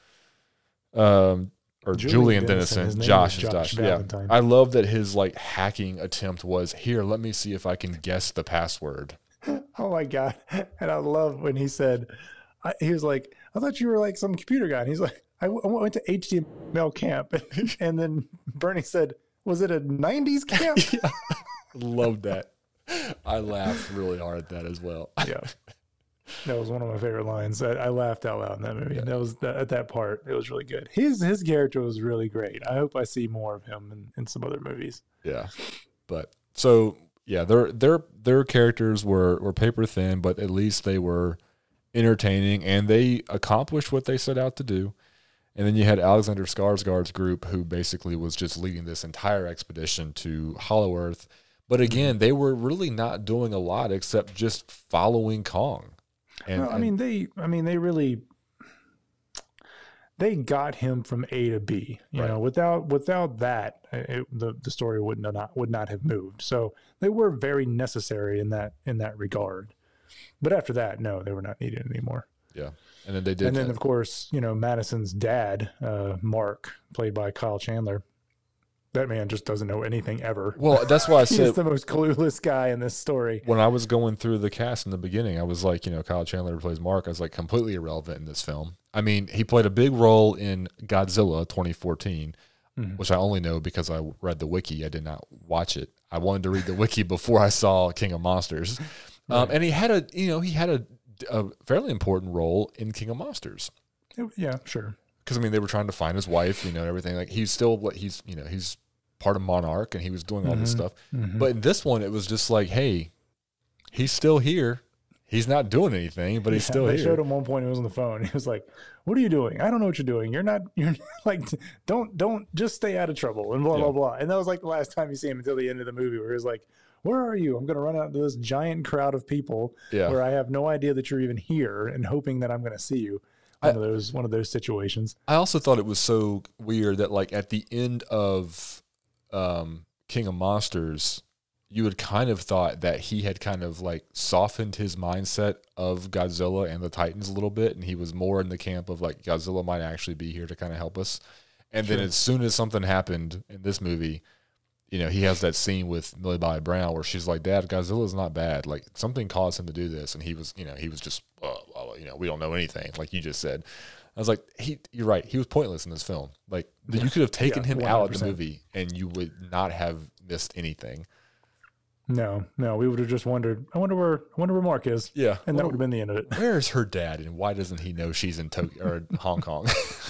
Um, or Julian Julian, Dennison, Dennison, his name Josh is is Josh Josh. Yeah, Valentine. I love that his like hacking attempt was here. Let me see if I can guess the password. Oh my God. And I love when he said, I, he was like, I thought you were like some computer guy. And he's like, I, w- I went to H T M L camp. And then Bernie said, was it a nineties camp? Love that. I laughed really hard at that as well. Yeah. That was one of my favorite lines. I, I laughed out loud in that movie. Yeah. That was that, at that part. It was really good. His his character was really great. I hope I see more of him in, in some other movies. Yeah, but so yeah, their their their characters were were paper thin, but at least they were entertaining and they accomplished what they set out to do. And then you had Alexander Skarsgård's group, who basically was just leading this entire expedition to Hollow Earth. But again, they were really not doing a lot except just following Kong. And, Well, I and- mean, they, I mean, they really, they got him from A to B. You Right. know, without without that, it, the the story would not would not have moved. So they were very necessary in that in that regard. But after that, no, they were not needed anymore. yeah, and then they did. And then, of course, you know, Madison's dad, uh, Mark, played by Kyle Chandler. That man just doesn't know anything ever. well, that's why I He's said the most clueless guy in this story. when I was going through the cast in the beginning, I was like, you know, Kyle Chandler plays Mark. I was like, completely irrelevant in this film. I mean, he played a big role in Godzilla twenty fourteen, Mhm. which I only know because I read the wiki. I did not watch it. I wanted to read the wiki before I saw King of Monsters. Um, Right. and he had a, you know, he had a, a fairly important role in King of Monsters. Yeah, sure. Because, I mean, they were trying to find his wife, you know, and everything. Like, he's still, what he's, you know, he's part of Monarch and he was doing all this Mhm. stuff. Mhm. But in this one, it was just like, hey, he's still here. He's not doing anything, but he's Yeah, still they here. showed him one point. He was on the phone. He was like, "What are you doing? I don't know what you're doing. You're not. You're like, don't don't just stay out of trouble." And blah Yeah. blah blah. And that was like the last time you see him until the end of the movie, where he was like, "Where are you? I'm going to run out into this giant crowd of people Yeah. where I have no idea that you're even here, and hoping that I'm going to see you." One I- of those one of those situations. I also thought it was so weird that, like, at the end of um, King of Monsters, you had kind of thought that he had kind of like softened his mindset of Godzilla and the Titans a little bit, and he was more in the camp of like Godzilla might actually be here to kind of help us. And then Sure. as soon as something happened in this movie, you know, he has that scene with Millie Bobby Brown where she's like, "Dad, Godzilla's not bad. Like something caused him to do this," and he was, you know, he was just, uh, well, you know, we don't know anything, like you just said. I was like, he, you're right. He was pointless in this film. Like you could have taken Yeah, him out of one hundred the percent. movie, and you would not have missed anything. No, no, we would have just wondered. I wonder where. I wonder where Mark is. Yeah, And that would have been the end of it. Where is her dad, and why doesn't he know she's in Tokyo or Hong Kong?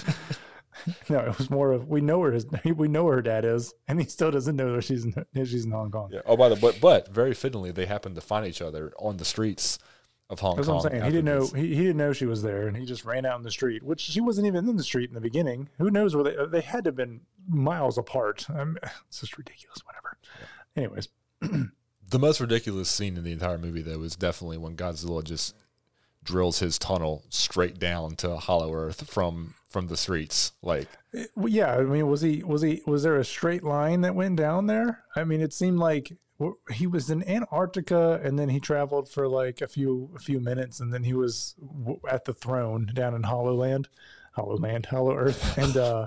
No, it was more of we know where his we know where her dad is, and he still doesn't know that she's in she's in Hong Kong. Yeah. Oh, by the but but very fittingly, they happened to find each other on the streets of Hong That's Kong. what I'm saying. He after didn't know this. he, he didn't know she was there, and he just ran out in the street, which she wasn't even in the street in the beginning. Who knows where they they had to have been miles apart. I mean, it's just ridiculous. Whatever. Anyways, The most ridiculous scene in the entire movie, though, is definitely when Godzilla just drills his tunnel straight down to Hollow Earth from from the streets. Like, It- well, yeah, I mean, was he was he was there a straight line that went down there? I mean, it seemed like w- he was in Antarctica, and then he traveled for like a few a few minutes, and then he was w- at the throne down in Hollow Land, Hollow Land, Hollow Earth, and uh,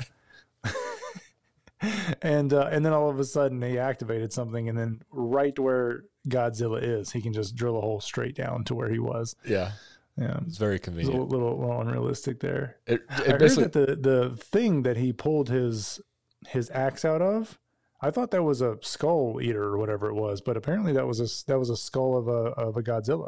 and uh, and then all of a sudden he activated something, and then right where Godzilla is, he can just drill a hole straight down to where he was. yeah, Yeah, it's very it's a convenient. little, little unrealistic there. It, I it heard basically, that the the thing that he pulled his his axe out of, I thought that was a skull eater or whatever it was, but apparently that was a that was a skull of a of a Godzilla.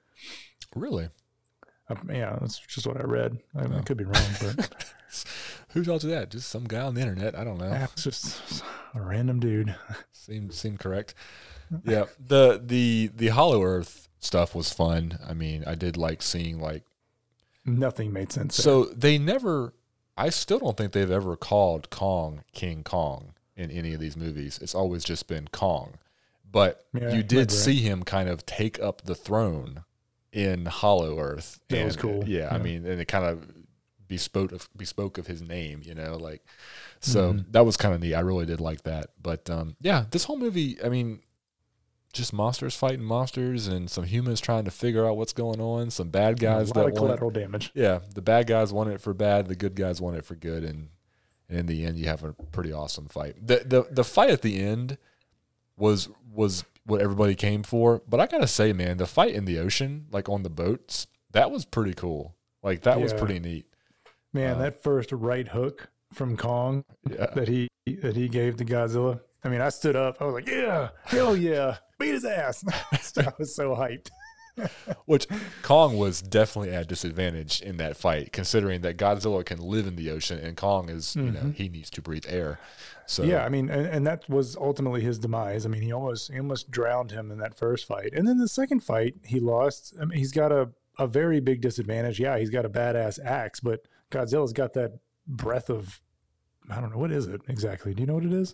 really, Uh, yeah, that's just what I read. I, mean, I Oh. could be wrong, but who told you that? Just some guy on the internet. I don't know. it's just a random dude. Seemed seemed correct. Yeah. The the the Hollow Earth stuff was fun. I mean, I did like seeing like Nothing made sense. there. so they never I still don't think they've ever called Kong King Kong in any of these movies. It's always just been Kong. But Yeah, you you did might be right. see him kind of take up the throne in Hollow Earth. That and, was cool. Yeah, I Yeah. mean, and it kind of bespoke of bespoke of his name, you know, like so Mhm. that was kind of neat. I really did like that. But um, yeah, this whole movie, I mean, just monsters fighting monsters and some humans trying to figure out what's going on. Some bad guys a lot that of want it. collateral damage. Yeah, the bad guys want it for bad, the good guys want it for good, and, and in the end, you have a pretty awesome fight. The the the fight at the end was was what everybody came for. But I gotta say, man, the fight in the ocean, like on the boats, that was pretty cool. Like that was Yeah. pretty neat. Man, Uh, that first right hook from Kong Yeah. that he that he gave to Godzilla. I mean, I stood up. I was like, "Yeah, hell yeah, beat his ass!" I was so hyped. Which Kong was definitely at a disadvantage in that fight, considering that Godzilla can live in the ocean and Kong is, you know, Mhm. he needs to breathe air. So Yeah, I mean, and, and that was ultimately his demise. I mean, he almost he almost drowned him in that first fight, and then the second fight he lost. I mean, he's got a a very big disadvantage. Yeah, he's got a badass axe, but Godzilla's got that breath of I don't know what is it exactly. Do you know what it is?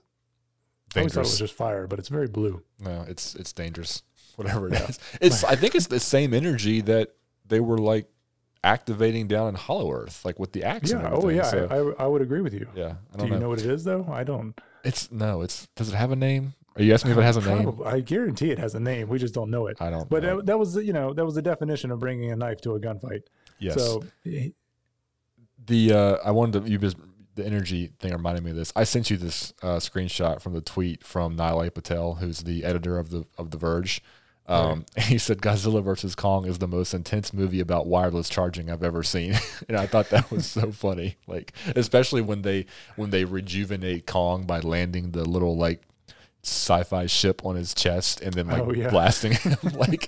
I always thought it was dangerous. just fire, but it's very blue. No, it's it's dangerous. Whatever it is, it's. I think it's the same energy that they were like activating down in Hollow Earth, like with the axe. and Yeah. Oh everything. yeah. So, I, I I would agree with you. yeah. I Do don't you know. know what it is though? I don't. It's no. It's does it have a name? Are you asking me if it has a name? Probably, I guarantee it has a name. We just don't know it. I don't. But know. that, that was the- you know that was the definition of bringing a knife to a gunfight. Yes. So he- the uh, I wanted to you just the energy thing reminded me of this. I sent you this uh, screenshot from the tweet from Nile A. Patel, who's the editor of the of the Verge. Um, and he said Godzilla versus Kong is the most intense movie about wireless charging I've ever seen, and I thought that was so funny. Like especially when they when they rejuvenate Kong by landing the little like sci-fi ship on his chest and then like Oh, yeah. blasting him like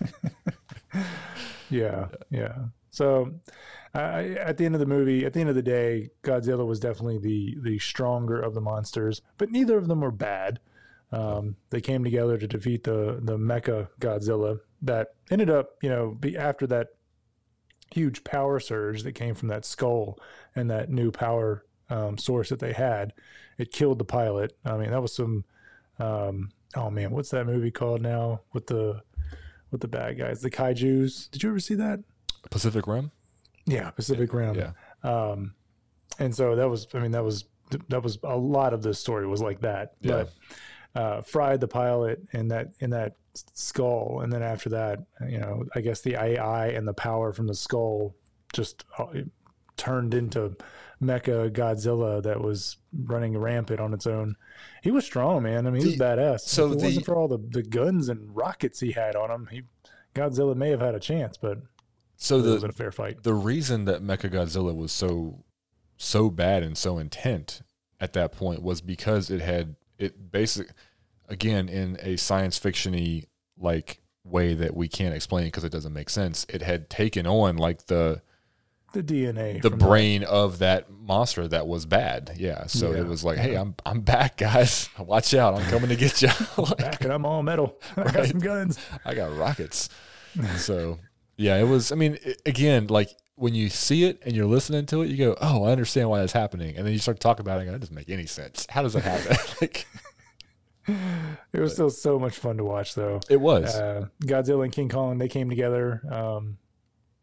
yeah, yeah. So I at the end of the movie, at the end of the day, Godzilla was definitely the the stronger of the monsters, but neither of them were bad. Um, they came together to defeat the the Mecha Godzilla that ended up, you know, be after that huge power surge that came from that skull and that new power um, source that they had. It killed the pilot. I mean, that was some. Um, oh man, what's that movie called now with the with the bad guys, the kaiju's? Did you ever see that? Pacific Rim. Yeah, Pacific Rim. Yeah. Um, and so that was, I mean, that was that was a lot of this story was like that. Yeah. But uh, fried the pilot in that in that skull, and then after that, you know, I guess the A I and the power from the skull just uh, turned into Mecha Godzilla that was running rampant on its own. He was strong, man. I mean, he was The- badass. so if it the- wasn't for all the, the guns and rockets he had on him, he Godzilla may have had a chance, but So it the wasn't a fair fight. the reason that Mechagodzilla was so so bad and so intent at that point was because it had it basic again in a science fictiony like way that we can't explain because it doesn't make sense. It had taken on like the The D N A, the from brain of that monster that was bad. Yeah. So Yeah. it was like, hey, Yeah. I'm I'm back, guys. Watch out. I'm coming to get you. that. Like, Back and I'm all metal. I got Right. some guns. I got rockets. So yeah, it was. I mean, i again, like when you see it and you're listening to it, you go, "Oh, I understand why that's happening," and then you start talking about it, and that doesn't make any sense. How does that happen? Like It was still so much fun to watch, though. it was. Uh, Godzilla and King Kong, they came together. Um,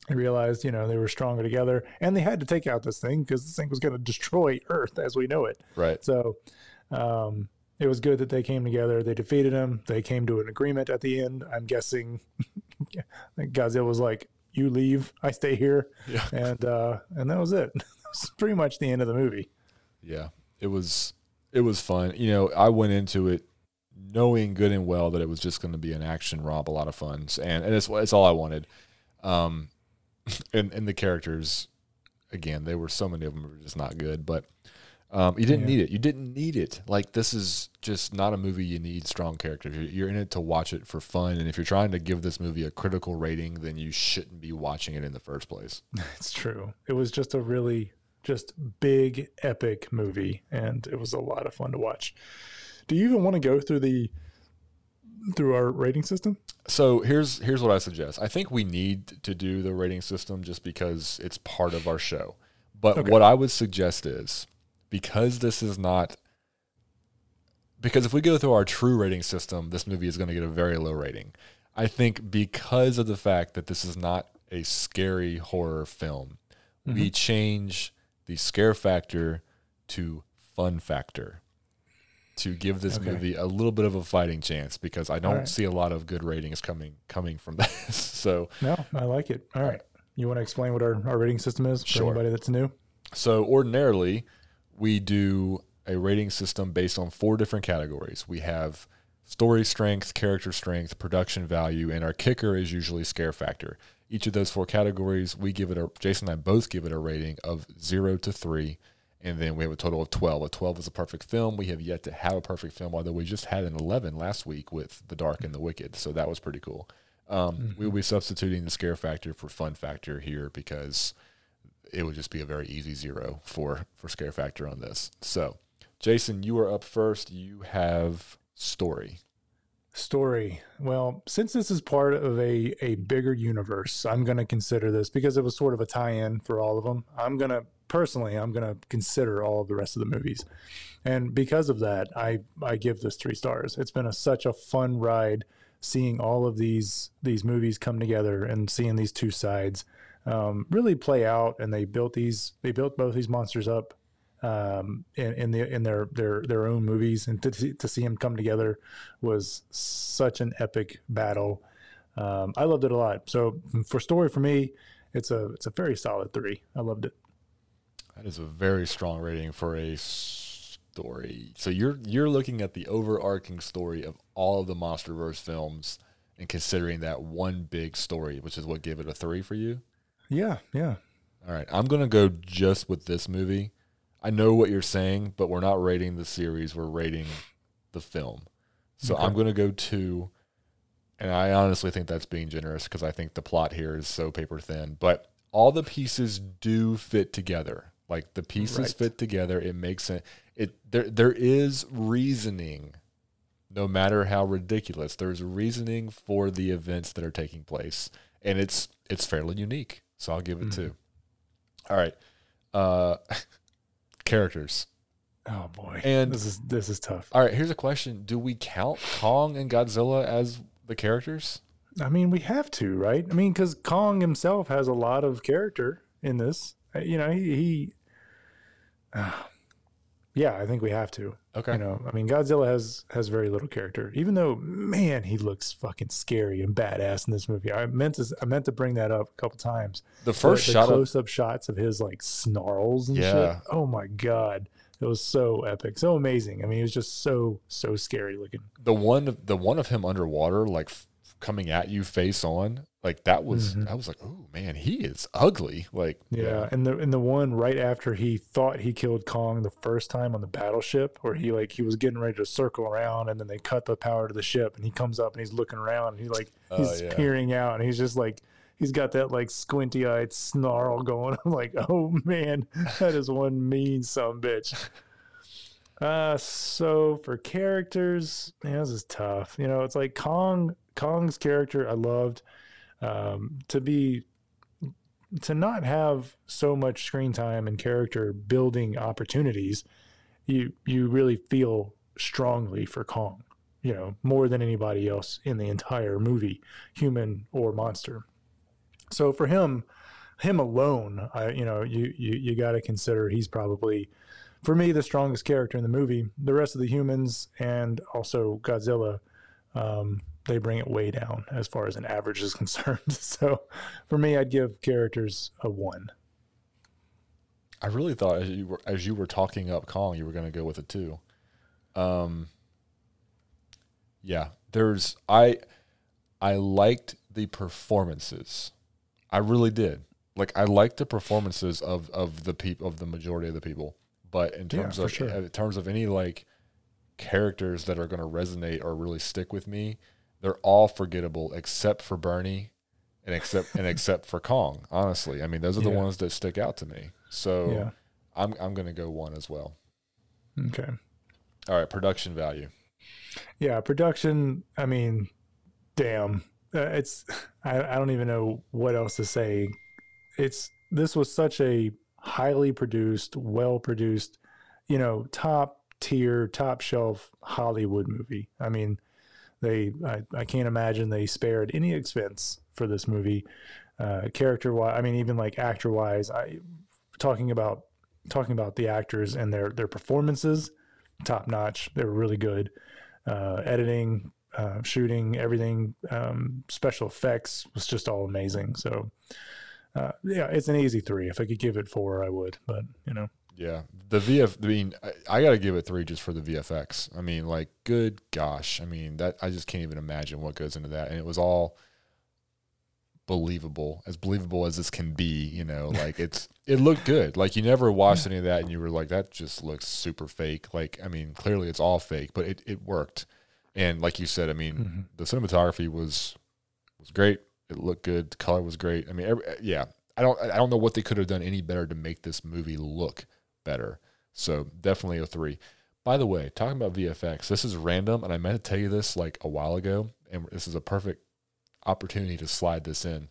They realized, you know, they were stronger together, and they had to take out this thing because this thing was going to destroy Earth as we know it. Right. So um, it was good that they came together. They defeated him. They came to an agreement at the end. I'm guessing Godzilla was like, "You leave, I stay here," Yeah. and uh, and that was it. That's pretty much the end of the movie. Yeah. It was it was fun. You know, I went into it knowing good and well that it was just going to be an action romp, a lot of fun, and and it's it's all I wanted. Um, and and the characters, again, they were so many of them were just not good, but um, you didn't Yeah. need it. You didn't need it. Like, this is just not a movie you need strong characters. You're, you're in it to watch it for fun, and if you're trying to give this movie a critical rating, then you shouldn't be watching it in the first place. It's true. It was just a really just big epic movie, and it was a lot of fun to watch. Do you even want to go through the through our rating system? So here's here's what I suggest. I think we need to do the rating system just because it's part of our show. But Okay. what I would suggest is, because this is not because if we go through our true rating system, this movie is going to get a very low rating. I think because of the fact that this is not a scary horror film, we change the scare factor to fun factor to give this Okay. movie a little bit of a fighting chance, because I don't right. see a lot of good ratings coming coming from this. So No, I like it. All right. You want to explain what our, our rating system is for Sure. anybody that's new? So ordinarily, we do a rating system based on four different categories. We have story strength, character strength, production value, and our kicker is usually scare factor. Each of those four categories, we give it a, Jason and I both give it a rating of zero to three, and then we have a total of twelve. A twelve is a perfect film. We have yet to have a perfect film, although we just had an eleven last week with The Dark and the Wicked, so that was pretty cool. Um, Mm-hmm. We will be substituting the scare factor for fun factor here because it would just be a very easy zero for, for scare factor on this. So, Jason, you are up first. You have story. Story. Well, since this is part of a, a bigger universe, I'm going to consider this because it was sort of a tie-in for all of them. I'm going to, personally, I'm going to consider all of the rest of the movies. And because of that, I, I give this three stars. It's been a, such a fun ride seeing all of these, these movies come together and seeing these two sides um, really play out. And they built these, they built both these monsters up um in, in the in their their their own movies, and to, to see them come together was such an epic battle. um I loved it a lot. So for story, for me, it's a it's a very solid three. I loved it. That is a very strong rating for a story. So you're you're looking at the overarching story of all of the MonsterVerse films and considering that one big story, which is what gave it a three for you. Yeah, yeah. All right, I'm gonna go just with this movie. I know what you're saying, but we're not rating the series. We're rating the film. So Okay. I'm going to go two. And I honestly think that's being generous because I think the plot here is so paper thin. But all the pieces do fit together. Like, the pieces Right. fit together. It makes sense. It, there, there is reasoning, no matter how ridiculous. There's reasoning for the events that are taking place. And it's it's fairly unique. So I'll give it Mhm. two. All right. Uh... Characters. Oh boy, And- this is this is tough. All right, here's a question. Do we count Kong and Godzilla as the characters? I mean, we have to, right? I mean, because Kong himself has a lot of character in this. Uh, You know, he, he uh, yeah, I think we have to. Okay. You know, I mean, Godzilla has has very little character, even though, man, he looks fucking scary and badass in this movie. I meant to I meant to bring that up a couple times. The first the, shot of close up shots of his like snarls and Yeah. shit. Oh my god, it was so epic, so amazing. I mean, it was just so so scary looking. the one the one of him underwater, like f- coming at you face on, like that was Mhm. I was like, oh man, he is ugly. Like Yeah, and the and the one right after he thought he killed Kong the first time on the battleship, where he like he was getting ready to circle around, and then they cut the power to the ship, and he comes up and he's looking around, and he like Oh, he's yeah. peering out, and he's just like he's got that like squinty eyed snarl going. I'm like, oh man, that is one mean son bitch. Uh, so for characters, man, this is tough. You know, it's like Kong. Kong's character I loved. Um, to be to not have so much screen time and character building opportunities, you you really feel strongly for Kong, you know, more than anybody else in the entire movie, human or monster. So for him, him alone, I you know you you you got to consider he's probably, for me, the strongest character in the movie. The rest of the humans and also Godzilla, um, they bring it way down as far as an average is concerned. So for me, I'd give characters a one. I really thought as you were as you were talking up Kong, you were going to go with a two. Um, yeah, there's I I liked the performances. I really did. Like I liked the performances of of the people of the majority of the people. But in terms Yeah, for of sure. in terms of any like characters that are going to resonate or really stick with me, they're all forgettable except for Bernie and except and except for Kong. Honestly, I mean those are the Yeah, ones that stick out to me. So yeah. I'm I'm going to go one as well. Okay. All right, production value. Yeah, production. I mean, damn. Uh, it's I, I don't even know what else to say. It's this was such a highly produced, well produced, you know, top tier, top shelf Hollywood movie. I mean, they I, I can't imagine they spared any expense for this movie. Uh, character wise, I mean, even like actor wise, I talking about talking about the actors and their their performances, top notch. They were really good. Uh, editing, uh, shooting, everything, um, special effects was just all amazing. So uh, yeah, it's an easy three. If I could give it four, I would. But you know, Yeah, the V F. I mean, I, I got to give it three just for the V F X. I mean, like, good gosh. I mean, that I just can't even imagine what goes into that, and it was all believable, as believable as this can be. You know, like it's it looked good. Like you never watched any of that, and you were like, that just looks super fake. Like, I mean, clearly it's all fake, but it it worked. And like you said, I mean, mm-hmm. the cinematography was was great. It looked good. The color was great. I mean, every, yeah. I don't I don't know what they could have done any better to make this movie look better. So definitely a three. By the way, talking about V F X, this is random, and I meant to tell you this like a while ago, and this is a perfect opportunity to slide this in.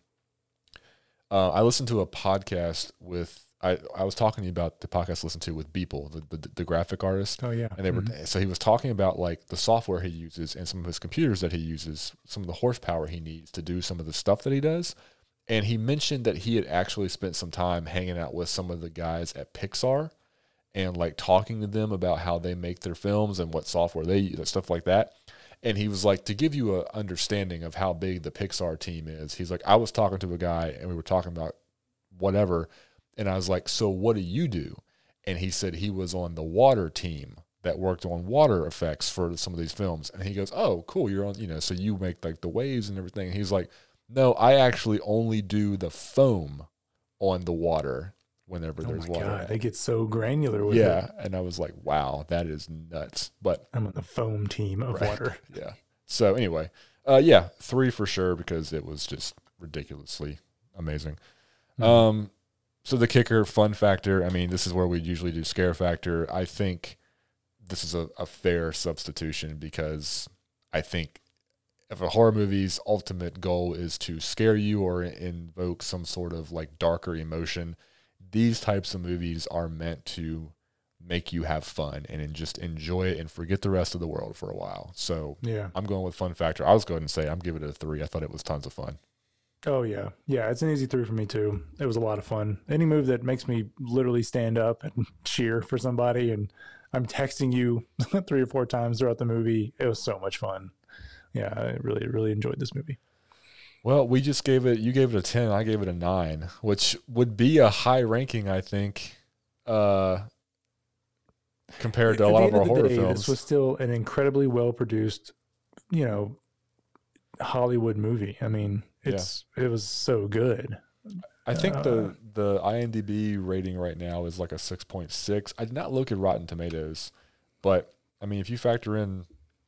Uh, I listened to a podcast with I, I was talking to you about the podcast I listened to with Beeple, the, the the graphic artist. Oh yeah. And they were mm-hmm. so he was talking about like the software he uses and some of his computers that he uses, some of the horsepower he needs to do some of the stuff that he does. And he mentioned that he had actually spent some time hanging out with some of the guys at Pixar and like talking to them about how they make their films and what software they use, stuff like that. And he was like, to give you an understanding of how big the Pixar team is, he's like, I was talking to a guy and we were talking about whatever. And I was like, so what do you do? And he said he was on the water team that worked on water effects for some of these films. And he goes, oh, cool. You're on, you know, so you make like the waves and everything. And he's like, no, I actually only do the foam on the water whenever Oh there's my water. god, they get so granular with Yeah. it. And I was like, wow, that is nuts. But I'm on the foam team of right. water. Yeah. So anyway, uh, yeah, three for sure because it was just ridiculously amazing. Mm-hmm. Um, so the kicker, fun factor. I mean, this is where we usually do scare factor. I think this is a, a fair substitution because I think if a horror movie's ultimate goal is to scare you or invoke some sort of like darker emotion, these types of movies are meant to make you have fun and just enjoy it and forget the rest of the world for a while. So yeah, I'm going with fun factor. I was going to say I'm giving it a three. I thought it was tons of fun. Oh yeah, yeah. It's an easy three for me too. It was a lot of fun. Any movie that makes me literally stand up and cheer for somebody, and I'm texting you three or four times throughout the movie. It was so much fun. Yeah, I really, really enjoyed this movie. Well, we just gave it, you gave it a ten, I gave it a nine, which would be a high ranking, I think, uh, compared to a At lot the of end our of the horror day, films. this was still an incredibly well produced, you know, Hollywood movie. I mean, it's yeah. It was so good. I think uh, the the IMDb rating right now is like a six point six. I did not look at Rotten Tomatoes, but I mean, if you factor in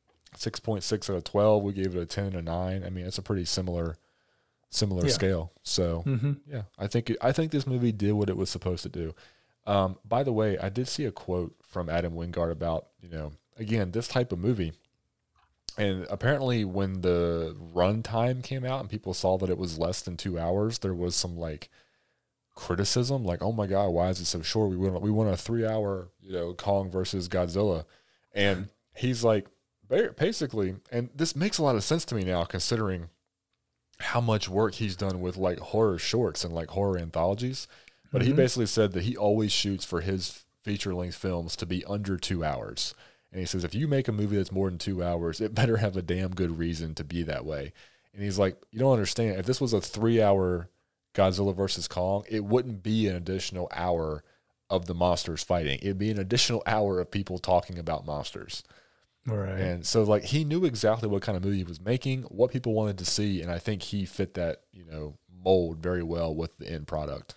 six point six out of twelve, we gave it a ten and a nine. I mean, it's a pretty similar similar yeah. scale. So mm-hmm. yeah, I think I think this movie did what it was supposed to do. Um, by the way, I did see a quote from Adam Wingard about, you know, again, this type of movie. And apparently when the runtime came out and people saw that it was less than two hours, there was some like criticism, like, oh my God, why is it so short? We want, we want a three hour, you know, Kong versus Godzilla. And he's like, basically, and this makes a lot of sense to me now, considering how much work he's done with like horror shorts and like horror anthologies. But Mm-hmm. he basically said that he always shoots for his feature length films to be under two hours. And he says, if you make a movie that's more than two hours, it better have a damn good reason to be that way. And he's like, you don't understand. If this was a three hour Godzilla versus Kong, it wouldn't be an additional hour of the monsters fighting. It'd be an additional hour of people talking about monsters. Right. And so like he knew exactly what kind of movie he was making, what people wanted to see. And I think he fit that, you know, mold very well with the end product.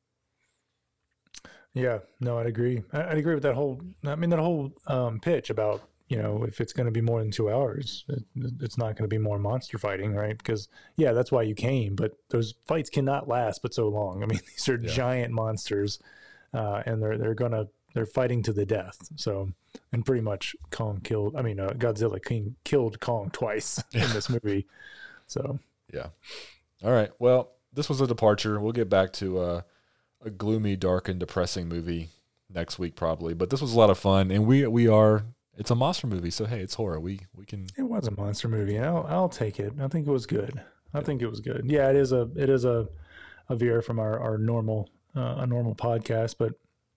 Yeah, no, I'd agree. I- I'd agree with that whole, I mean, that whole um, pitch about, you know, if it's going to be more than two hours, it, it's not going to be more monster fighting, right? Because, yeah, that's why you came, but those fights cannot last but so long. I mean, these are Yeah. giant monsters, uh, and they're, they're going to, they're fighting to the death. So, and pretty much Kong killed, I mean, uh, Godzilla King killed Kong twice in this movie. So, yeah. All right. Well, this was a departure. We'll get back to uh, a gloomy, dark, and depressing movie next week probably. But this was a lot of fun, and we we are. It's a monster movie, so hey, it's horror. We we can. it was a monster movie, and I'll, I'll take it. I think it was good. I think it was good. Yeah, it is a it is a a veer from our our normal uh, a normal podcast, but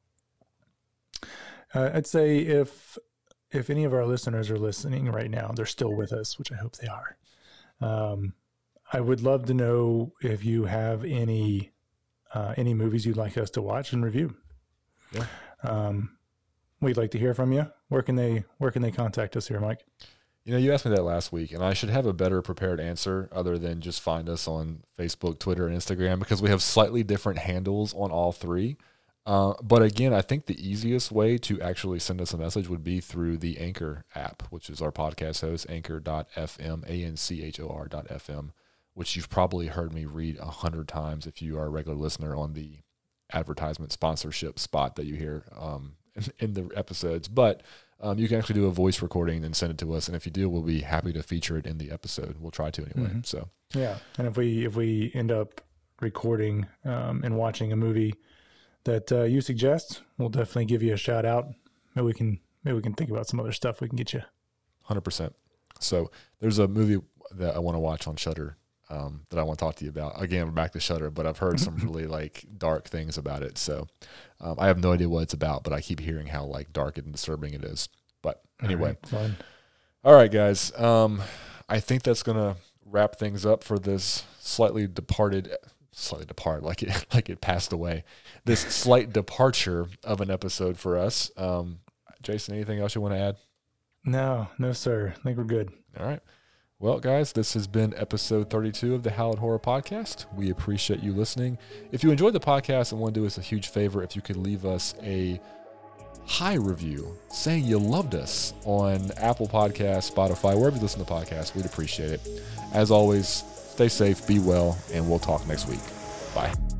uh, I'd say if if any of our listeners are listening right now, they're still with us, which I hope they are. Um, I would love to know if you have any uh, any movies you'd like us to watch and review. Yeah. Um, we'd like to hear from you. Where can they where can they contact us here, Mike? You know, you asked me that last week, and I should have a better prepared answer other than just find us on Facebook, Twitter, and Instagram because we have slightly different handles on all three. Uh, but again, I think the easiest way to actually send us a message would be through the Anchor app, which is our podcast host, anchor dot f m, A N C H O R dot F M, which you've probably heard me read a hundred times if you are a regular listener on the advertisement sponsorship spot that you hear um, in, in the episodes. But um, you can actually do a voice recording and send it to us. And if you do, we'll be happy to feature it in the episode. We'll try to anyway. Mm-hmm. So yeah. And if we, if we end up recording um, and watching a movie that uh, you suggest, we'll definitely give you a shout out. Maybe we can, maybe we can think about some other stuff we can get you. one hundred percent. So there's a movie that I want to watch on Shudder um, that I want to talk to you about. Again, we're back to Shudder, but I've heard some really like dark things about it. So um, I have no idea what it's about, but I keep hearing how like dark and disturbing it is. But anyway, All right, fine. All right, guys. Um, I think that's gonna wrap things up for this slightly departed, slightly depart like it like it passed away. This slight departure of an episode for us. Um, Jason, anything else you want to add? No, no, sir. I think we're good. All right. Well, guys, this has been episode thirty-two of the Hallowed Horror Podcast. We appreciate you listening. If you enjoyed the podcast and want to do us a huge favor, if you could leave us a high review saying you loved us on Apple Podcasts, Spotify, wherever you listen to podcasts, we'd appreciate it. As always, stay safe, be well, and we'll talk next week. Bye.